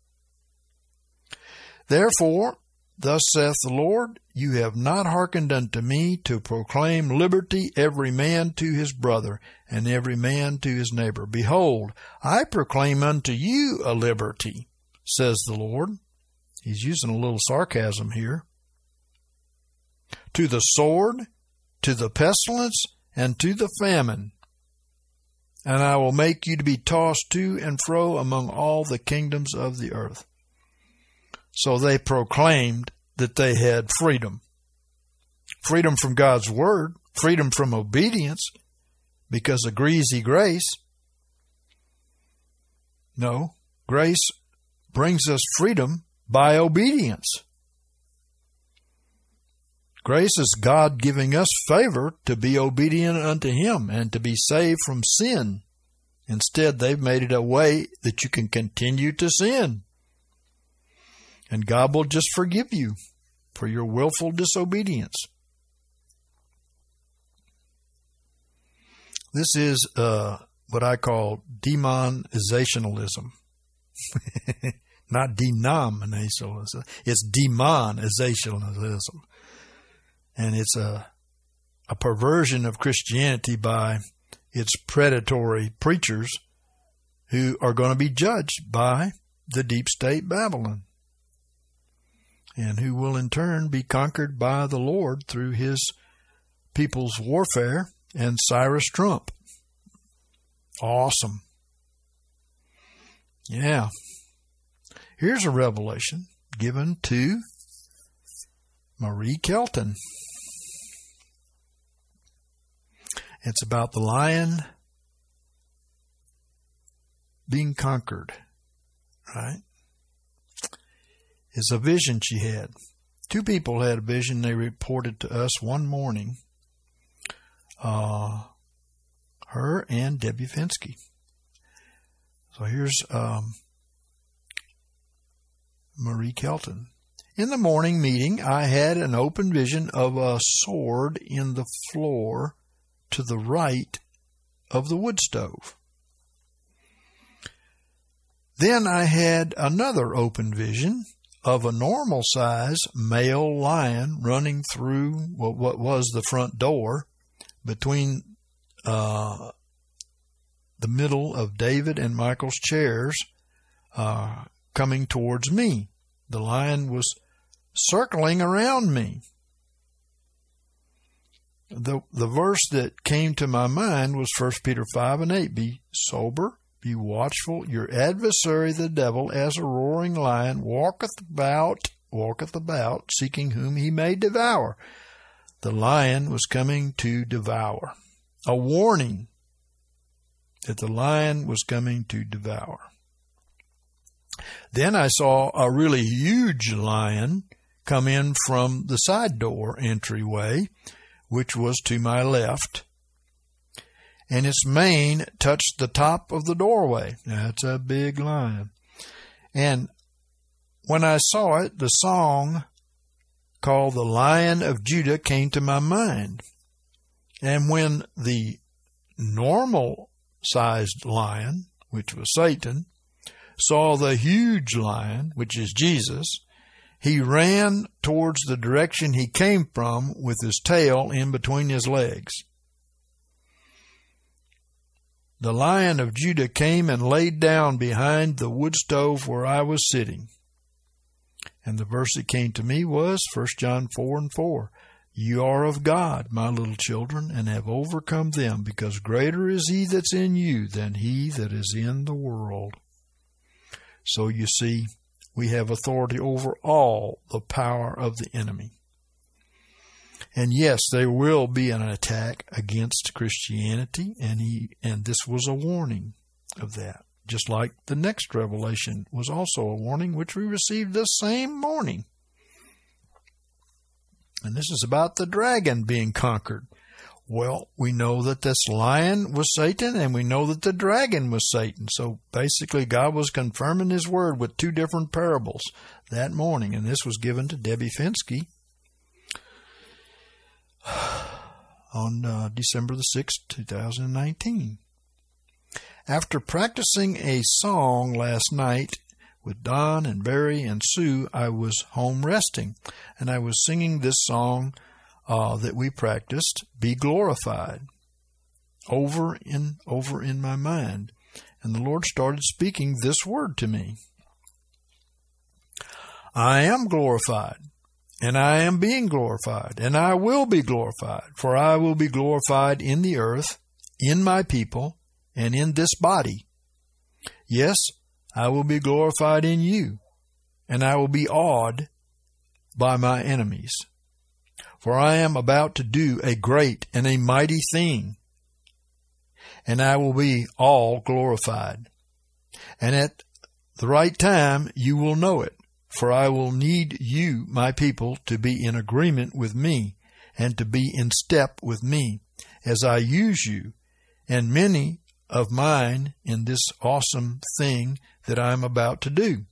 Therefore, thus saith the Lord, you have not hearkened unto me to proclaim liberty every man to his brother, and every man to his neighbor. Behold, I proclaim unto you a liberty, says the Lord. He's using a little sarcasm here. To the sword, to the pestilence, and to the famine. And I will make you to be tossed to and fro among all the kingdoms of the earth. So they proclaimed that they had freedom. Freedom from God's word, freedom from obedience, because of greasy grace. No, grace brings us freedom by obedience. Grace is God giving us favor to be obedient unto Him and to be saved from sin. Instead, they've made it a way that you can continue to sin. And God will just forgive you for your willful disobedience. This is uh, what I call demonizationalism. Not denominationalism. It's demonizationalism. And it's a, a perversion of Christianity by its predatory preachers who are going to be judged by the deep state Babylon, and who will in turn be conquered by the Lord through His people's warfare and Cyrus Trump. Awesome. Yeah. Here's a revelation given to Marie Kelton. It's about the lion being conquered, right? It's a vision she had. Two people had a vision they reported to us one morning. Uh, her and Debbie Finsky. So here's um, Marie Kelton. In the morning meeting, I had an open vision of a sword in the floor to the right of the wood stove. Then I had another open vision of a normal size male lion running through what, what was the front door between uh, the middle of David and Michael's chairs, uh, coming towards me. The lion was circling around me. The, the verse that came to my mind was First Peter five and eight. Be sober, be watchful. Your adversary, the devil, as a roaring lion, walketh about, walketh about, seeking whom he may devour. The lion was coming to devour. A warning that the lion was coming to devour. Then I saw a really huge lion come in from the side door entryway, which was to my left, and its mane touched the top of the doorway. That's a big lion. And when I saw it, the song called The Lion of Judah came to my mind. And when the normal-sized lion, which was Satan, saw the huge lion, which is Jesus, he ran towards the direction he came from with his tail in between his legs. The Lion of Judah came and laid down behind the wood stove where I was sitting. And the verse that came to me was First John four and four. You are of God, my little children, and have overcome them, because greater is he that's in you than he that is in the world. So you see, we have authority over all the power of the enemy. And yes, there will be an attack against Christianity, and he and this was a warning of that. Just like the next revelation was also a warning, which we received the same morning. And this is about the dragon being conquered. Well, we know that this lion was Satan, and we know that the dragon was Satan. So basically, God was confirming his word with two different parables that morning. And this was given to Debbie Fensky on uh, December the sixth, two thousand nineteen. After practicing a song last night with Don and Barry and Sue, I was home resting. And I was singing this song Uh, that we practiced, Be Glorified, over and over in my mind. And the Lord started speaking this word to me. I am glorified, and I am being glorified, and I will be glorified, for I will be glorified in the earth, in my people, and in this body. Yes, I will be glorified in you, and I will be awed by my enemies. For I am about to do a great and a mighty thing, and I will be all glorified. And at the right time you will know it, for I will need you, my people, to be in agreement with me, and to be in step with me, as I use you, and many of mine in this awesome thing that I am about to do.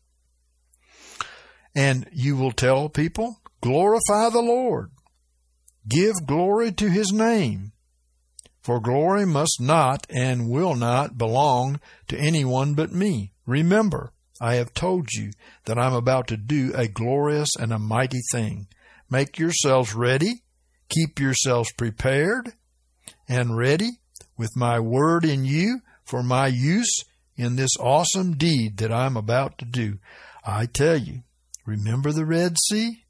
And you will tell people, glorify the Lord. Give glory to his name, for glory must not and will not belong to anyone but me. Remember, I have told you that I'm about to do a glorious and a mighty thing. Make yourselves ready, keep yourselves prepared and ready with my word in you for my use in this awesome deed that I'm about to do. I tell you, remember the Red Sea?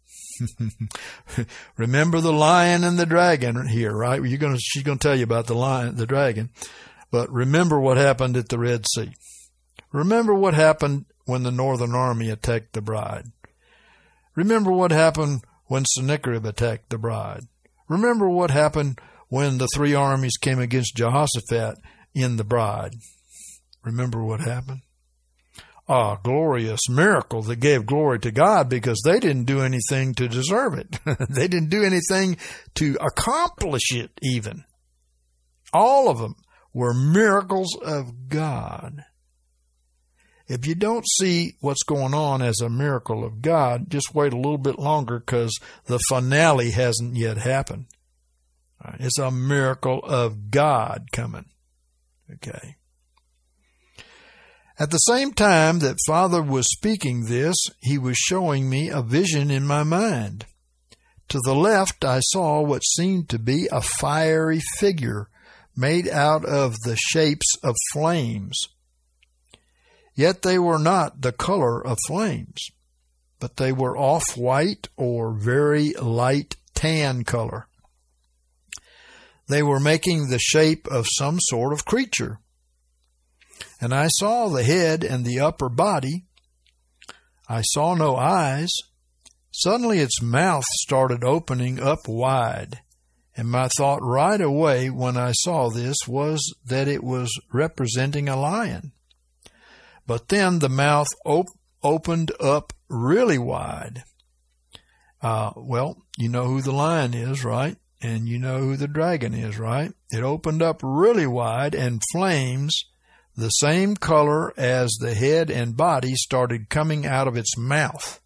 Remember the lion and the dragon here, right? You're gonna, she's going to tell you about the lion, the dragon. But remember what happened at the Red Sea. Remember what happened when the Northern Army attacked the bride. Remember what happened when Sennacherib attacked the bride. Remember what happened when the three armies came against Jehoshaphat in the bride. Remember what happened? A glorious miracle that gave glory to God, because they didn't do anything to deserve it. They didn't do anything to accomplish it even. All of them were miracles of God. If you don't see what's going on as a miracle of God, just wait a little bit longer, because the finale hasn't yet happened. It's a miracle of God coming. Okay. At the same time that Father was speaking this, he was showing me a vision in my mind. To the left, I saw what seemed to be a fiery figure made out of the shapes of flames. Yet they were not the color of flames, but they were off-white or very light tan color. They were making the shape of some sort of creature. And I saw the head and the upper body. I saw no eyes. Suddenly its mouth started opening up wide. And my thought right away when I saw this was that it was representing a lion. But then the mouth op- opened up really wide. Uh, well, you know who the lion is, right? And you know who the dragon is, right? It opened up really wide, and flames, the same color as the head and body, started coming out of its mouth.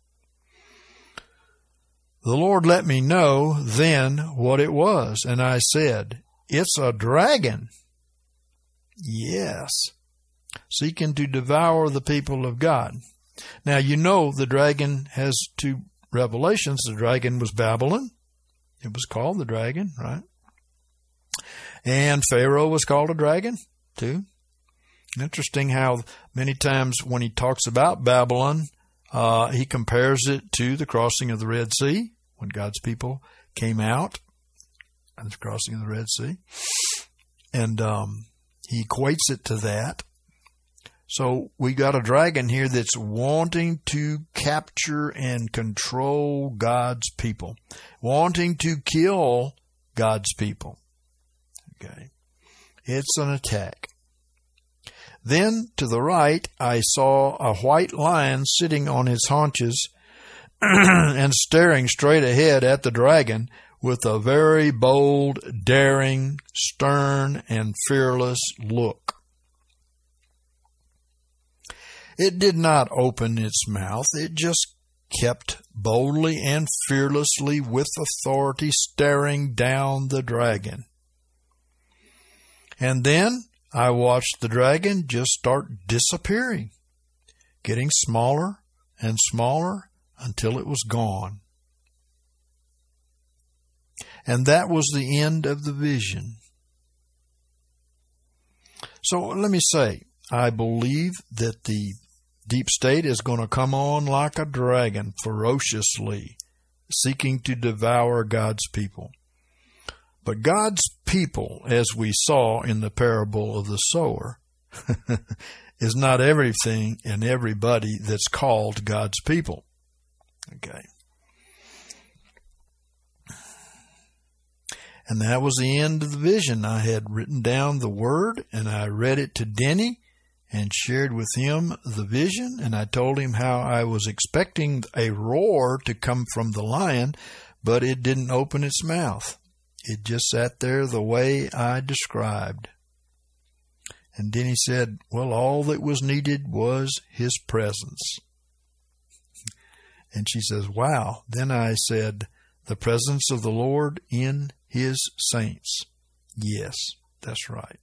The Lord let me know then what it was, and I said, "It's a dragon." Yes, seeking to devour the people of God. Now, you know the dragon has two revelations. The dragon was Babylon. It was called the dragon, right? And Pharaoh was called a dragon, too. Interesting how many times when he talks about Babylon, uh, he compares it to the crossing of the Red Sea, when God's people came out, and the crossing of the Red Sea. And um, he equates it to that. So we got a dragon here that's wanting to capture and control God's people, wanting to kill God's people. Okay. It's an attack. Then to the right, I saw a white lion sitting on his haunches and staring straight ahead at the dragon with a very bold, daring, stern, and fearless look. It did not open its mouth. It just kept boldly and fearlessly with authority staring down the dragon. And then I watched the dragon just start disappearing, getting smaller and smaller until it was gone. And that was the end of the vision. So let me say, I believe that the deep state is going to come on like a dragon, ferociously, seeking to devour God's people. But God's people, as we saw in the parable of the sower, is not everything and everybody that's called God's people. Okay. And that was the end of the vision. I had written down the word, and I read it to Denny and shared with him the vision, and I told him how I was expecting a roar to come from the lion, but it didn't open its mouth. It just sat there the way I described. And Denny said, well, all that was needed was his presence. And she says, wow. Then I said, the presence of the Lord in his saints. Yes, that's right.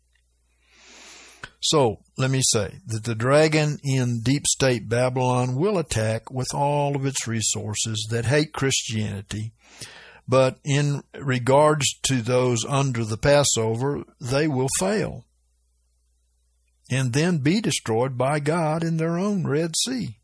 So, let me say that the dragon in deep state Babylon will attack with all of its resources that hate Christianity. But in regards to those under the Passover, they will fail and then be destroyed by God in their own Red Sea.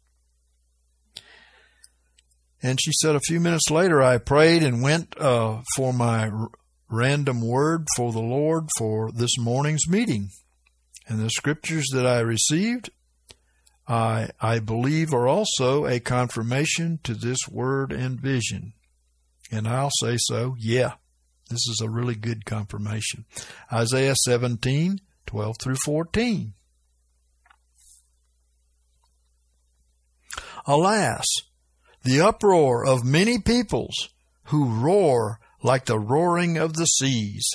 And she said a few minutes later, I prayed and went uh, for my r- random word for the Lord for this morning's meeting. And the scriptures that I received, I, I believe, are also a confirmation to this word and vision. And I'll say so, yeah, this is a really good confirmation. Isaiah seventeen, twelve through fourteen. Alas, the uproar of many peoples who roar like the roaring of the seas,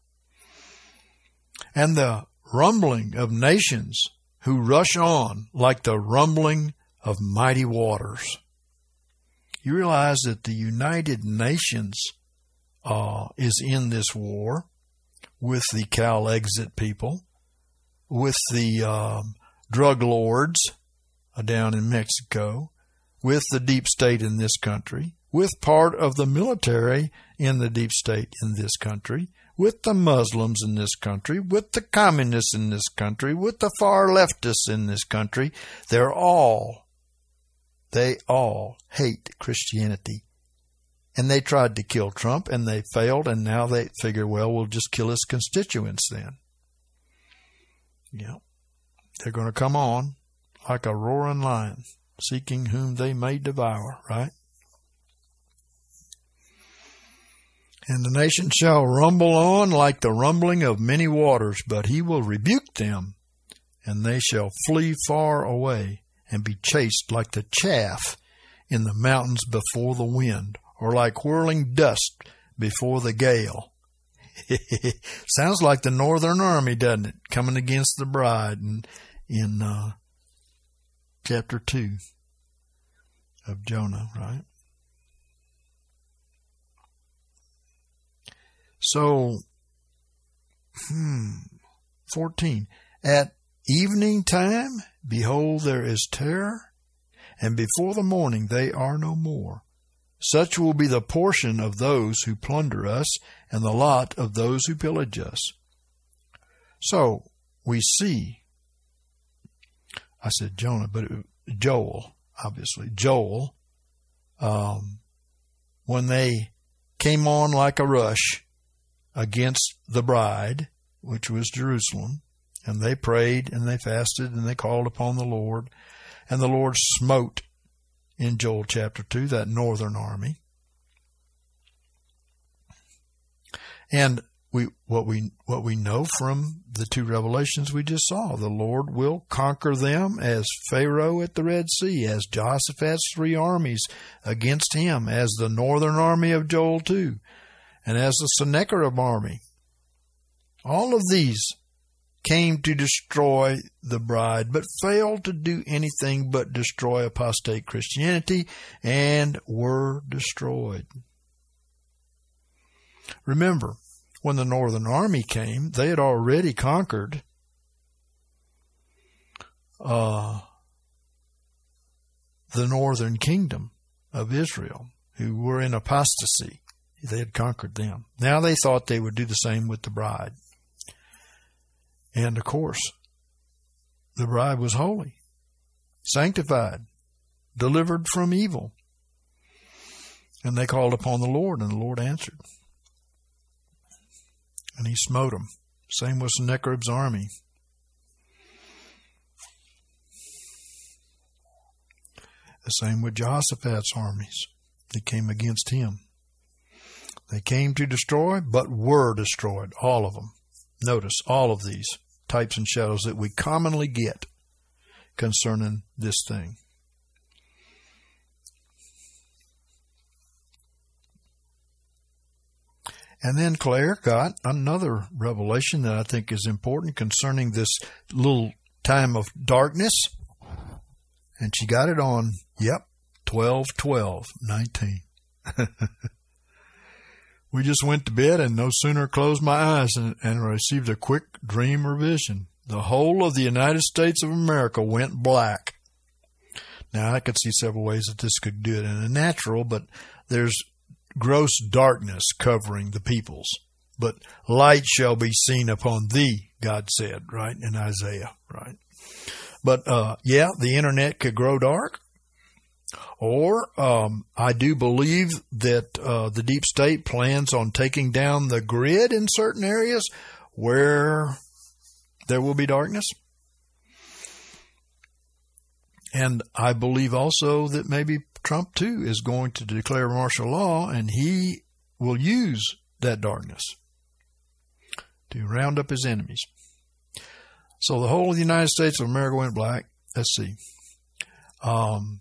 and the rumbling of nations who rush on like the rumbling of mighty waters. You realize that the United Nations uh, is in this war with the Cal Exit people, with the um, drug lords uh, down in Mexico, with the deep state in this country, with part of the military in the deep state in this country, with the Muslims in this country, with the communists in this country, with the far leftists in this country. They're all, they all hate Christianity. And they tried to kill Trump, and they failed, and now they figure, well, we'll just kill his constituents then. Yeah. They're going to come on like a roaring lion, seeking whom they may devour, right? And the nation shall rumble on like the rumbling of many waters, but he will rebuke them, and they shall flee far away, and be chased like the chaff in the mountains before the wind, or like whirling dust before the gale. Sounds like the Northern Army, doesn't it? Coming against the bride in, in uh, chapter two of Jonah, right? So, hmm, fourteen. At evening time, behold, there is terror, and before the morning they are no more. Such will be the portion of those who plunder us, and the lot of those who pillage us. So, we see, I said Jonah, but it, Joel, obviously, Joel, um, when they came on like a rush against the bride, which was Jerusalem, and they prayed and they fasted and they called upon the Lord, and the Lord smote in Joel chapter two that northern army. And we what we what we know from the two revelations we just saw, the Lord will conquer them as Pharaoh at the Red Sea, as Jehoshaphat's three armies against him, as the northern army of Joel two, and as the Sennacherib army. All of these came to destroy the bride, but failed to do anything but destroy apostate Christianity, and were destroyed. Remember, when the northern army came, they had already conquered uh, the northern kingdom of Israel, who were in apostasy. They had conquered them. Now they thought they would do the same with the bride. And of course, the bride was holy, sanctified, delivered from evil. And they called upon the Lord, and the Lord answered. And he smote them. Same with Sennacherib's army. The same with Jehoshaphat's armies that came against him. They came to destroy, but were destroyed, all of them. Notice all of these types and shadows that we commonly get concerning this thing. And then Claire got another revelation that I think is important concerning this little time of darkness. And she got it on, yep, twelve twelve nineteen. We just went to bed and no sooner closed my eyes and, and received a quick dream or vision. The whole of the United States of America went black. Now, I could see several ways that this could do it in a natural, but there's gross darkness covering the peoples. But light shall be seen upon thee, God said, right, in Isaiah, right? But, uh, yeah, the internet could grow dark. Or um, I do believe that uh, the deep state plans on taking down the grid in certain areas where there will be darkness. And I believe also that maybe Trump, too, is going to declare martial law, and he will use that darkness to round up his enemies. So the whole of the United States of America went black. Let's see. Um...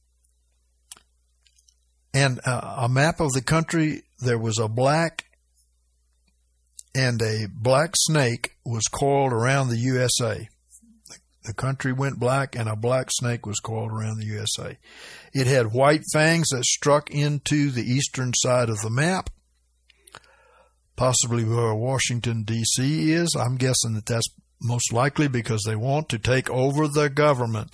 And uh, a map of the country, there was a black and a black snake was coiled around the U S A. The country went black and a black snake was coiled around the U S A. It had white fangs that struck into the eastern side of the map, possibly where Washington, D C is. I'm guessing that that's most likely because they want to take over the government.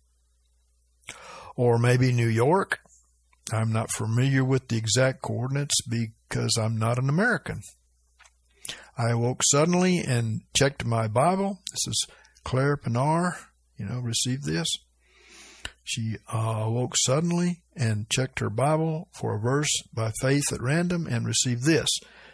Or maybe New York. I'm not familiar with the exact coordinates because I'm not an American. I awoke suddenly and checked my Bible. This is Claire Pinar, you know, received this. She uh, awoke suddenly and checked her Bible for a verse by faith at random and received this.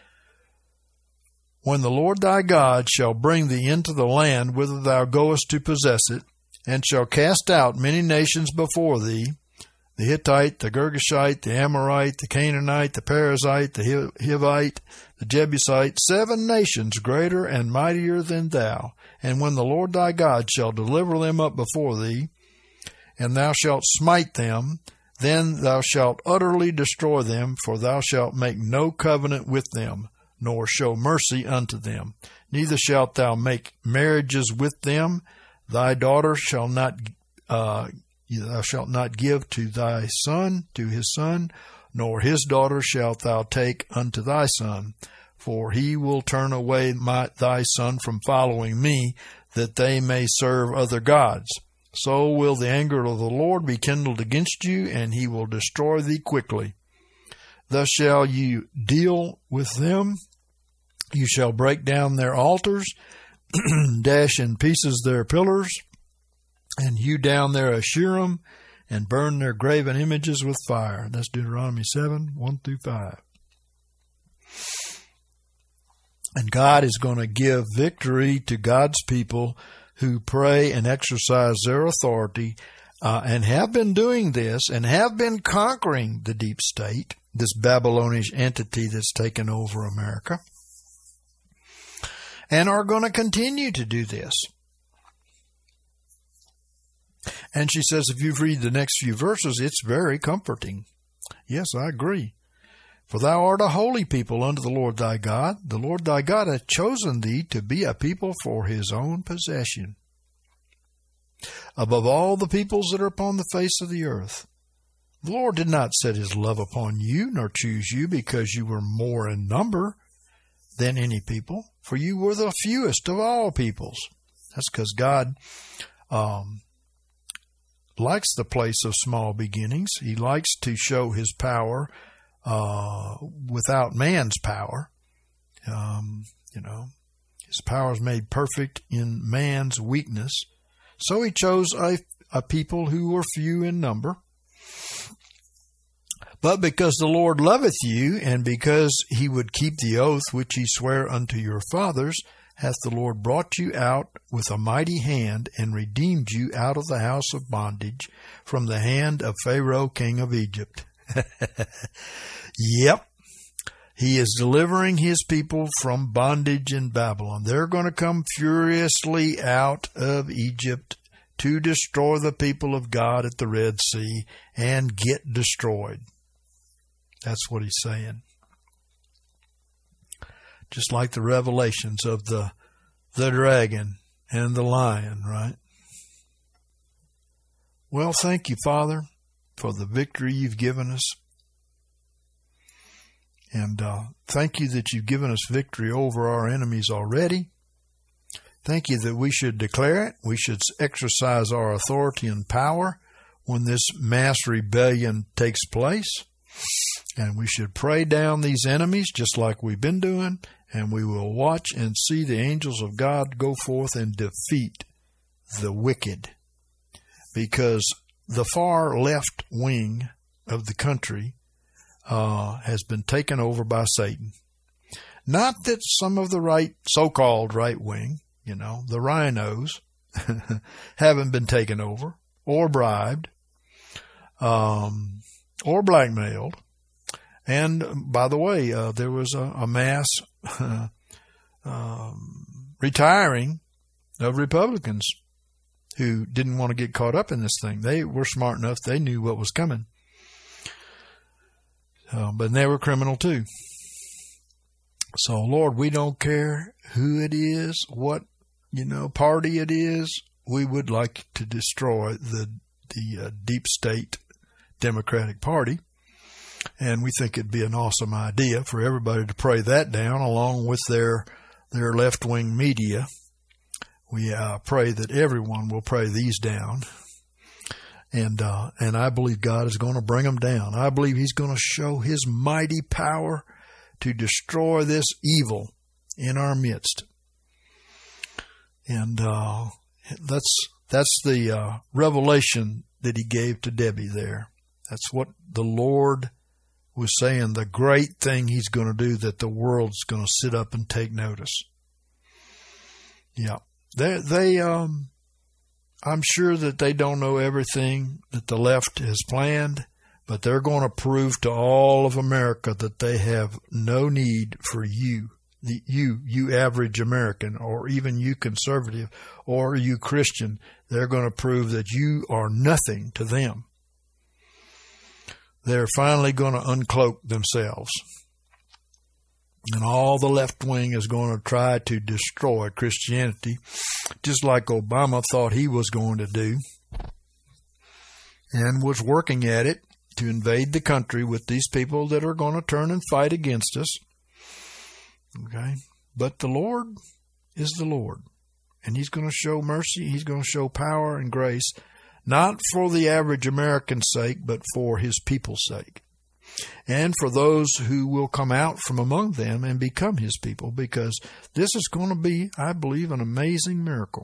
When the Lord thy God shall bring thee into the land whither thou goest to possess it, and shall cast out many nations before thee, the Hittite, the Girgashite, the Amorite, the Canaanite, the Perizzite, the Hivite, the Jebusite, seven nations greater and mightier than thou. And when the Lord thy God shall deliver them up before thee, and thou shalt smite them, then thou shalt utterly destroy them, for thou shalt make no covenant with them, nor show mercy unto them. Neither shalt thou make marriages with them. Thy daughter shall not, uh, thou shalt not give to thy son, to his son, nor his daughter shalt thou take unto thy son. For he will turn away my, thy son from following me, that they may serve other gods. So will the anger of the Lord be kindled against you, and he will destroy thee quickly. Thus shall you deal with them. You shall break down their altars, dash in pieces their pillars, and hew down their Asherim, and burn their graven images with fire. That's Deuteronomy seven, one through five. And God is going to give victory to God's people who pray and exercise their authority, uh, and have been doing this, and have been conquering the deep state, this Babylonish entity that's taken over America, and are going to continue to do this. And she says, if you read the next few verses, it's very comforting. Yes, I agree. For thou art a holy people unto the Lord thy God. The Lord thy God hath chosen thee to be a people for his own possession, above all the peoples that are upon the face of the earth. The Lord did not set his love upon you, nor choose you because you were more in number than any people, for you were the fewest of all peoples. That's because God um, likes the place of small beginnings. He likes to show his power uh, without man's power. Um, you know, his power is made perfect in man's weakness. So he chose a, a people who were few in number. But because the Lord loveth you, and because he would keep the oath which he sware unto your fathers, hath the Lord brought you out with a mighty hand, and redeemed you out of the house of bondage, from the hand of Pharaoh king of Egypt. Yep. He is delivering his people from bondage in Babylon. They're going to come furiously out of Egypt to destroy the people of God at the Red Sea and get destroyed. That's what he's saying. Just like the revelations of the the dragon and the lion, right? Well, thank you, Father, for the victory you've given us. And uh, thank you that you've given us victory over our enemies already. Thank you that we should declare it. We should exercise our authority and power when this mass rebellion takes place. And we should pray down these enemies just like we've been doing. And we will watch and see the angels of God go forth and defeat the wicked. Because the far left wing of the country uh, has been taken over by Satan. Not that some of the right, so-called right wing, you know, the rhinos, haven't been taken over or bribed um, or blackmailed. And by the way, uh, there was a, a mass uh, um, retiring of Republicans who didn't want to get caught up in this thing. They were smart enough. They knew what was coming. Uh, but they were criminal too. So, Lord, we don't care who it is, what, you know, party it is. We would like to destroy the, the uh, deep state Democratic Party. And we think it'd be an awesome idea for everybody to pray that down along with their, their left-wing media. we uh, pray that everyone will pray these down. And uh, and I believe God is going to bring them down. I believe He's going to show His mighty power to destroy this evil in our midst. And uh, that's that's the uh, revelation that He gave to Debbie there. That's what the Lord was saying, the great thing He's going to do, that the world's going to sit up and take notice. Yeah, they they um. I'm sure that they don't know everything that the left has planned, but they're going to prove to all of America that they have no need for you, the, you, you average American, or even you conservative, or you Christian. They're going to prove that you are nothing to them. They're finally going to uncloak themselves. And all the left wing is going to try to destroy Christianity, just like Obama thought he was going to do, and was working at it to invade the country with these people that are going to turn and fight against us. Okay? But the Lord is the Lord, and He's going to show mercy. He's going to show power and grace, not for the average American's sake, but for His people's sake. And for those who will come out from among them and become His people, because this is going to be, I believe, an amazing miracle.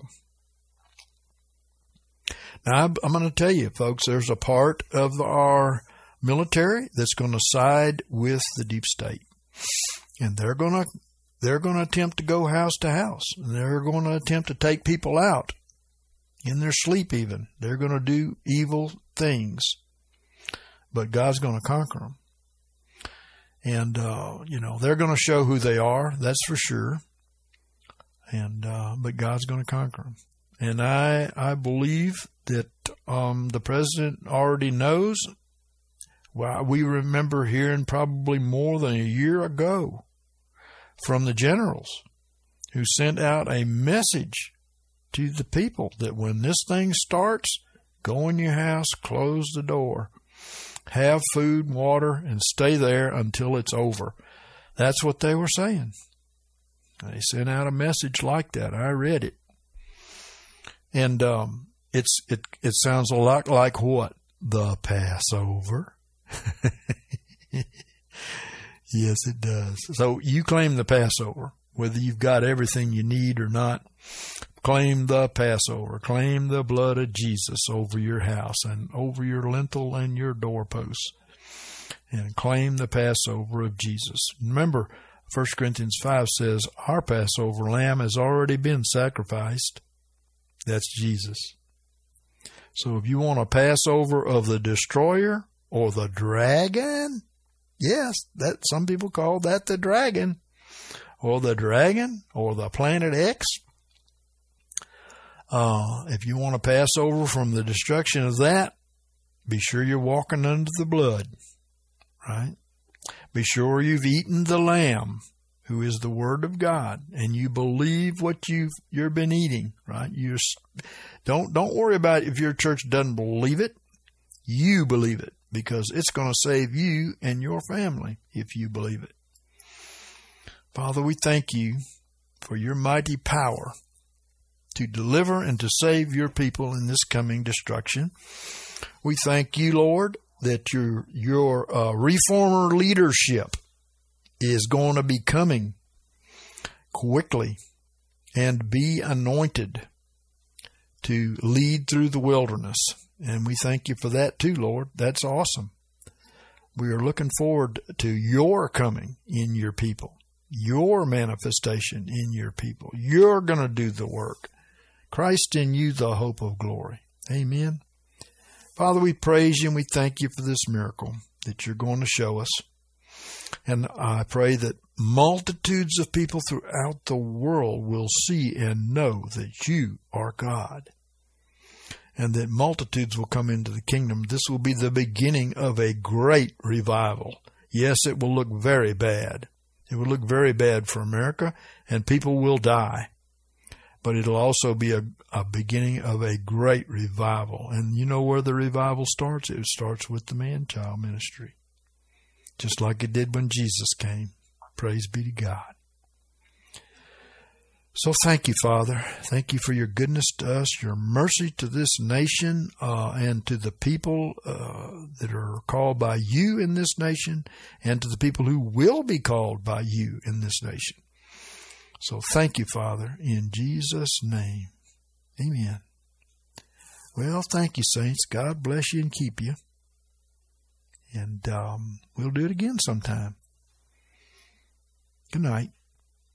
Now, I'm going to tell you, folks, there's a part of our military that's going to side with the deep state. And they're going to, they're going to attempt to go house to house. And they're going to attempt to take people out in their sleep even. They're going to do evil things. But God's going to conquer them. And, uh, you know, they're going to show who they are, that's for sure. And, uh, but God's going to conquer them. And I, I believe that, um, the president already knows. Well, we remember hearing probably more than a year ago from the generals who sent out a message to the people that when this thing starts, go in your house, close the door. Have food and water and stay there until it's over. That's what they were saying. They sent out a message like that. I read it. And um, it's it it sounds a lot like what? The Passover. Yes, it does. So you claim the Passover, whether you've got everything you need or not. Claim the Passover. Claim the blood of Jesus over your house and over your lintel and your doorposts. And claim the Passover of Jesus. Remember, First Corinthians five says, our Passover lamb has already been sacrificed. That's Jesus. So if you want a Passover of the destroyer or the dragon, yes, that some people call that the dragon, or the dragon, or the Planet X. Uh, if you want to pass over from the destruction of that, be sure you're walking under the blood, right? Be sure you've eaten the Lamb, who is the Word of God, and you believe what you've you've been eating, right? You don't don't worry about if your church doesn't believe it. You believe it, because it's going to save you and your family if you believe it. Father, we thank you for your mighty power to deliver and to save your people in this coming destruction. We thank you, Lord, that your your uh, reformer leadership is going to be coming quickly and be anointed to lead through the wilderness. And we thank you for that too, Lord. That's awesome. We are looking forward to your coming in your people, your manifestation in your people. You're going to do the work. Christ in you, the hope of glory. Amen. Father, we praise you and we thank you for this miracle that you're going to show us. And I pray that multitudes of people throughout the world will see and know that you are God, and that multitudes will come into the kingdom. This will be the beginning of a great revival. Yes, it will look very bad. It will look very bad for America, and people will die. But it'll also be a, a beginning of a great revival. And you know where the revival starts? It starts with the man-child ministry, just like it did when Jesus came. Praise be to God. So thank you, Father. Thank you for your goodness to us, your mercy to this nation, uh, and to the people uh, that are called by you in this nation, and to the people who will be called by you in this nation. So thank you, Father, in Jesus' name. Amen. Well, thank you, saints. God bless you and keep you. And um, we'll do it again sometime. Good night.